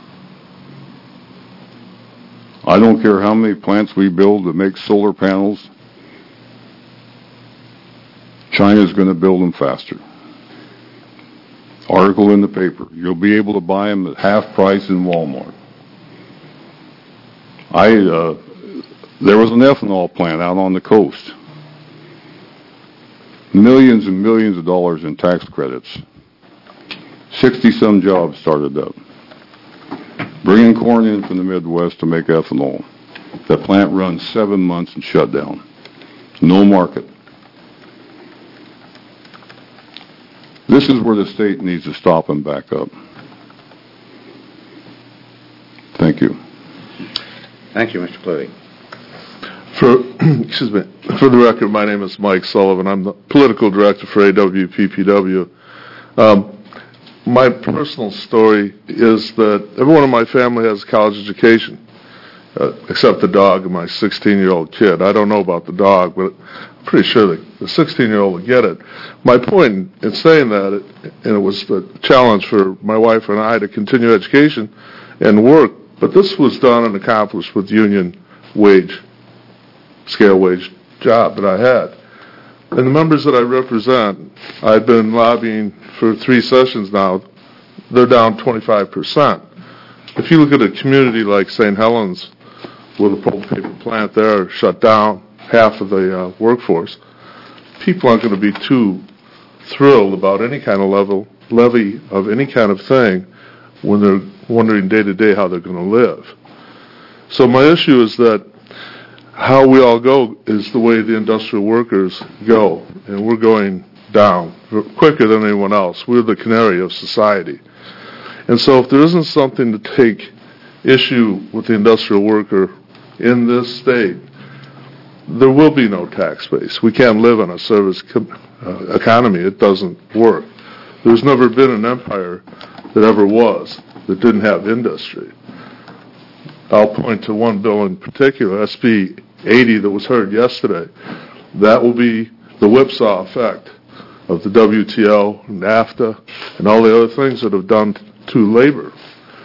I don't care how many plants we build to make solar panels, China's going to build them faster. Article in the paper. You'll be able to buy them at half price in Walmart. I, uh, there was an ethanol plant out on the coast. Millions and millions of dollars in tax credits. sixty-some jobs started up. Bringing corn in from the Midwest to make ethanol. The plant runs seven months and shut down. No market. This is where the state needs to stop and back up. Thank you. Thank you, Mister Cluey. For, excuse me, for the record, my name is Mike Sullivan. I'm the political director for A W P P W. Um, my personal story is that everyone in my family has a college education, uh, except the dog and my sixteen-year-old kid. I don't know about the dog, but I'm pretty sure that the sixteen-year-old will get it. My point in saying that, it, and it was the challenge for my wife and I to continue education and work, but this was done and accomplished with union wage, scale wage job that I had. And the members that I represent, I've been lobbying for three sessions now, they're down twenty-five percent. If you look at a community like Saint Helens, where the pulp paper plant there shut down half of the uh, workforce, people aren't going to be too thrilled about any kind of level levy of any kind of thing when they're wondering day to day how they're going to live. So my issue is that how we all go is the way the industrial workers go, and we're going down quicker than anyone else. We're the canary of society. And so if there isn't something to take issue with the industrial worker in this state, there will be no tax base. We can't live in a service co- uh, economy. It doesn't work. There's never been an empire that ever was that didn't have industry. I'll point to one bill in particular, S B eighty, that was heard yesterday. That will be the whipsaw effect of the W T O, NAFTA, and all the other things that have done to labor.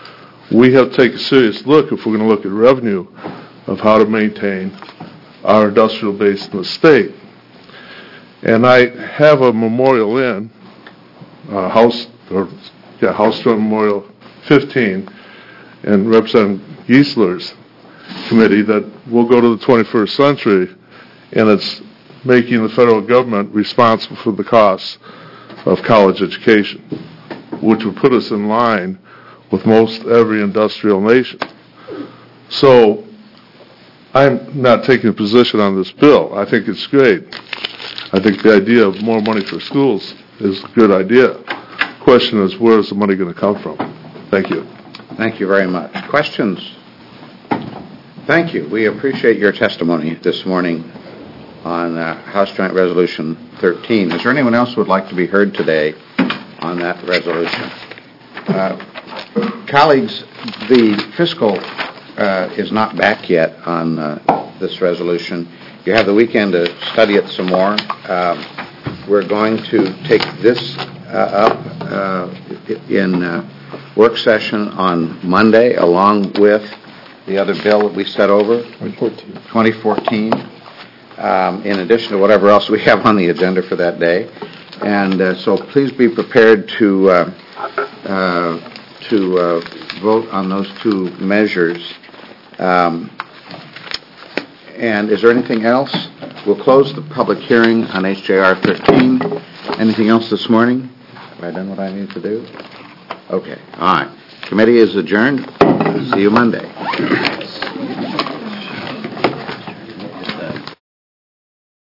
we have to take a serious look, if we're going to look at revenue, of how to maintain our industrial base in the state. And I have a memorial in, uh, House, or, yeah, House Joint Memorial fifteen, and Representative Geisler's committee that will go to the twenty-first century, and it's making the federal government responsible for the costs of college education, which would put us in line with most every industrial nation. So I'm not taking a position on this bill. I think it's great. I think the idea of more money for schools is a good idea. Question is, where is the money going to come from? Thank you. Thank you very much. Questions? Thank you. We appreciate your testimony this morning on uh, House Joint Resolution thirteen. Is there anyone else who would like to be heard today on that resolution? Uh, colleagues, the fiscal uh, is not back yet on uh, this resolution. You have the weekend to study it some more. Um, we're going to take this uh, up uh, in uh, work session on Monday, along with the other bill that we set over, twenty fourteen, um, in addition to whatever else we have on the agenda for that day. And uh, so please be prepared to uh, uh, to uh, vote on those two measures. Um, and is there anything else? We'll close the public hearing on H J R thirteen. Anything else this morning? Have I done what I need to do? Okay. All right. Committee is adjourned. See you Monday.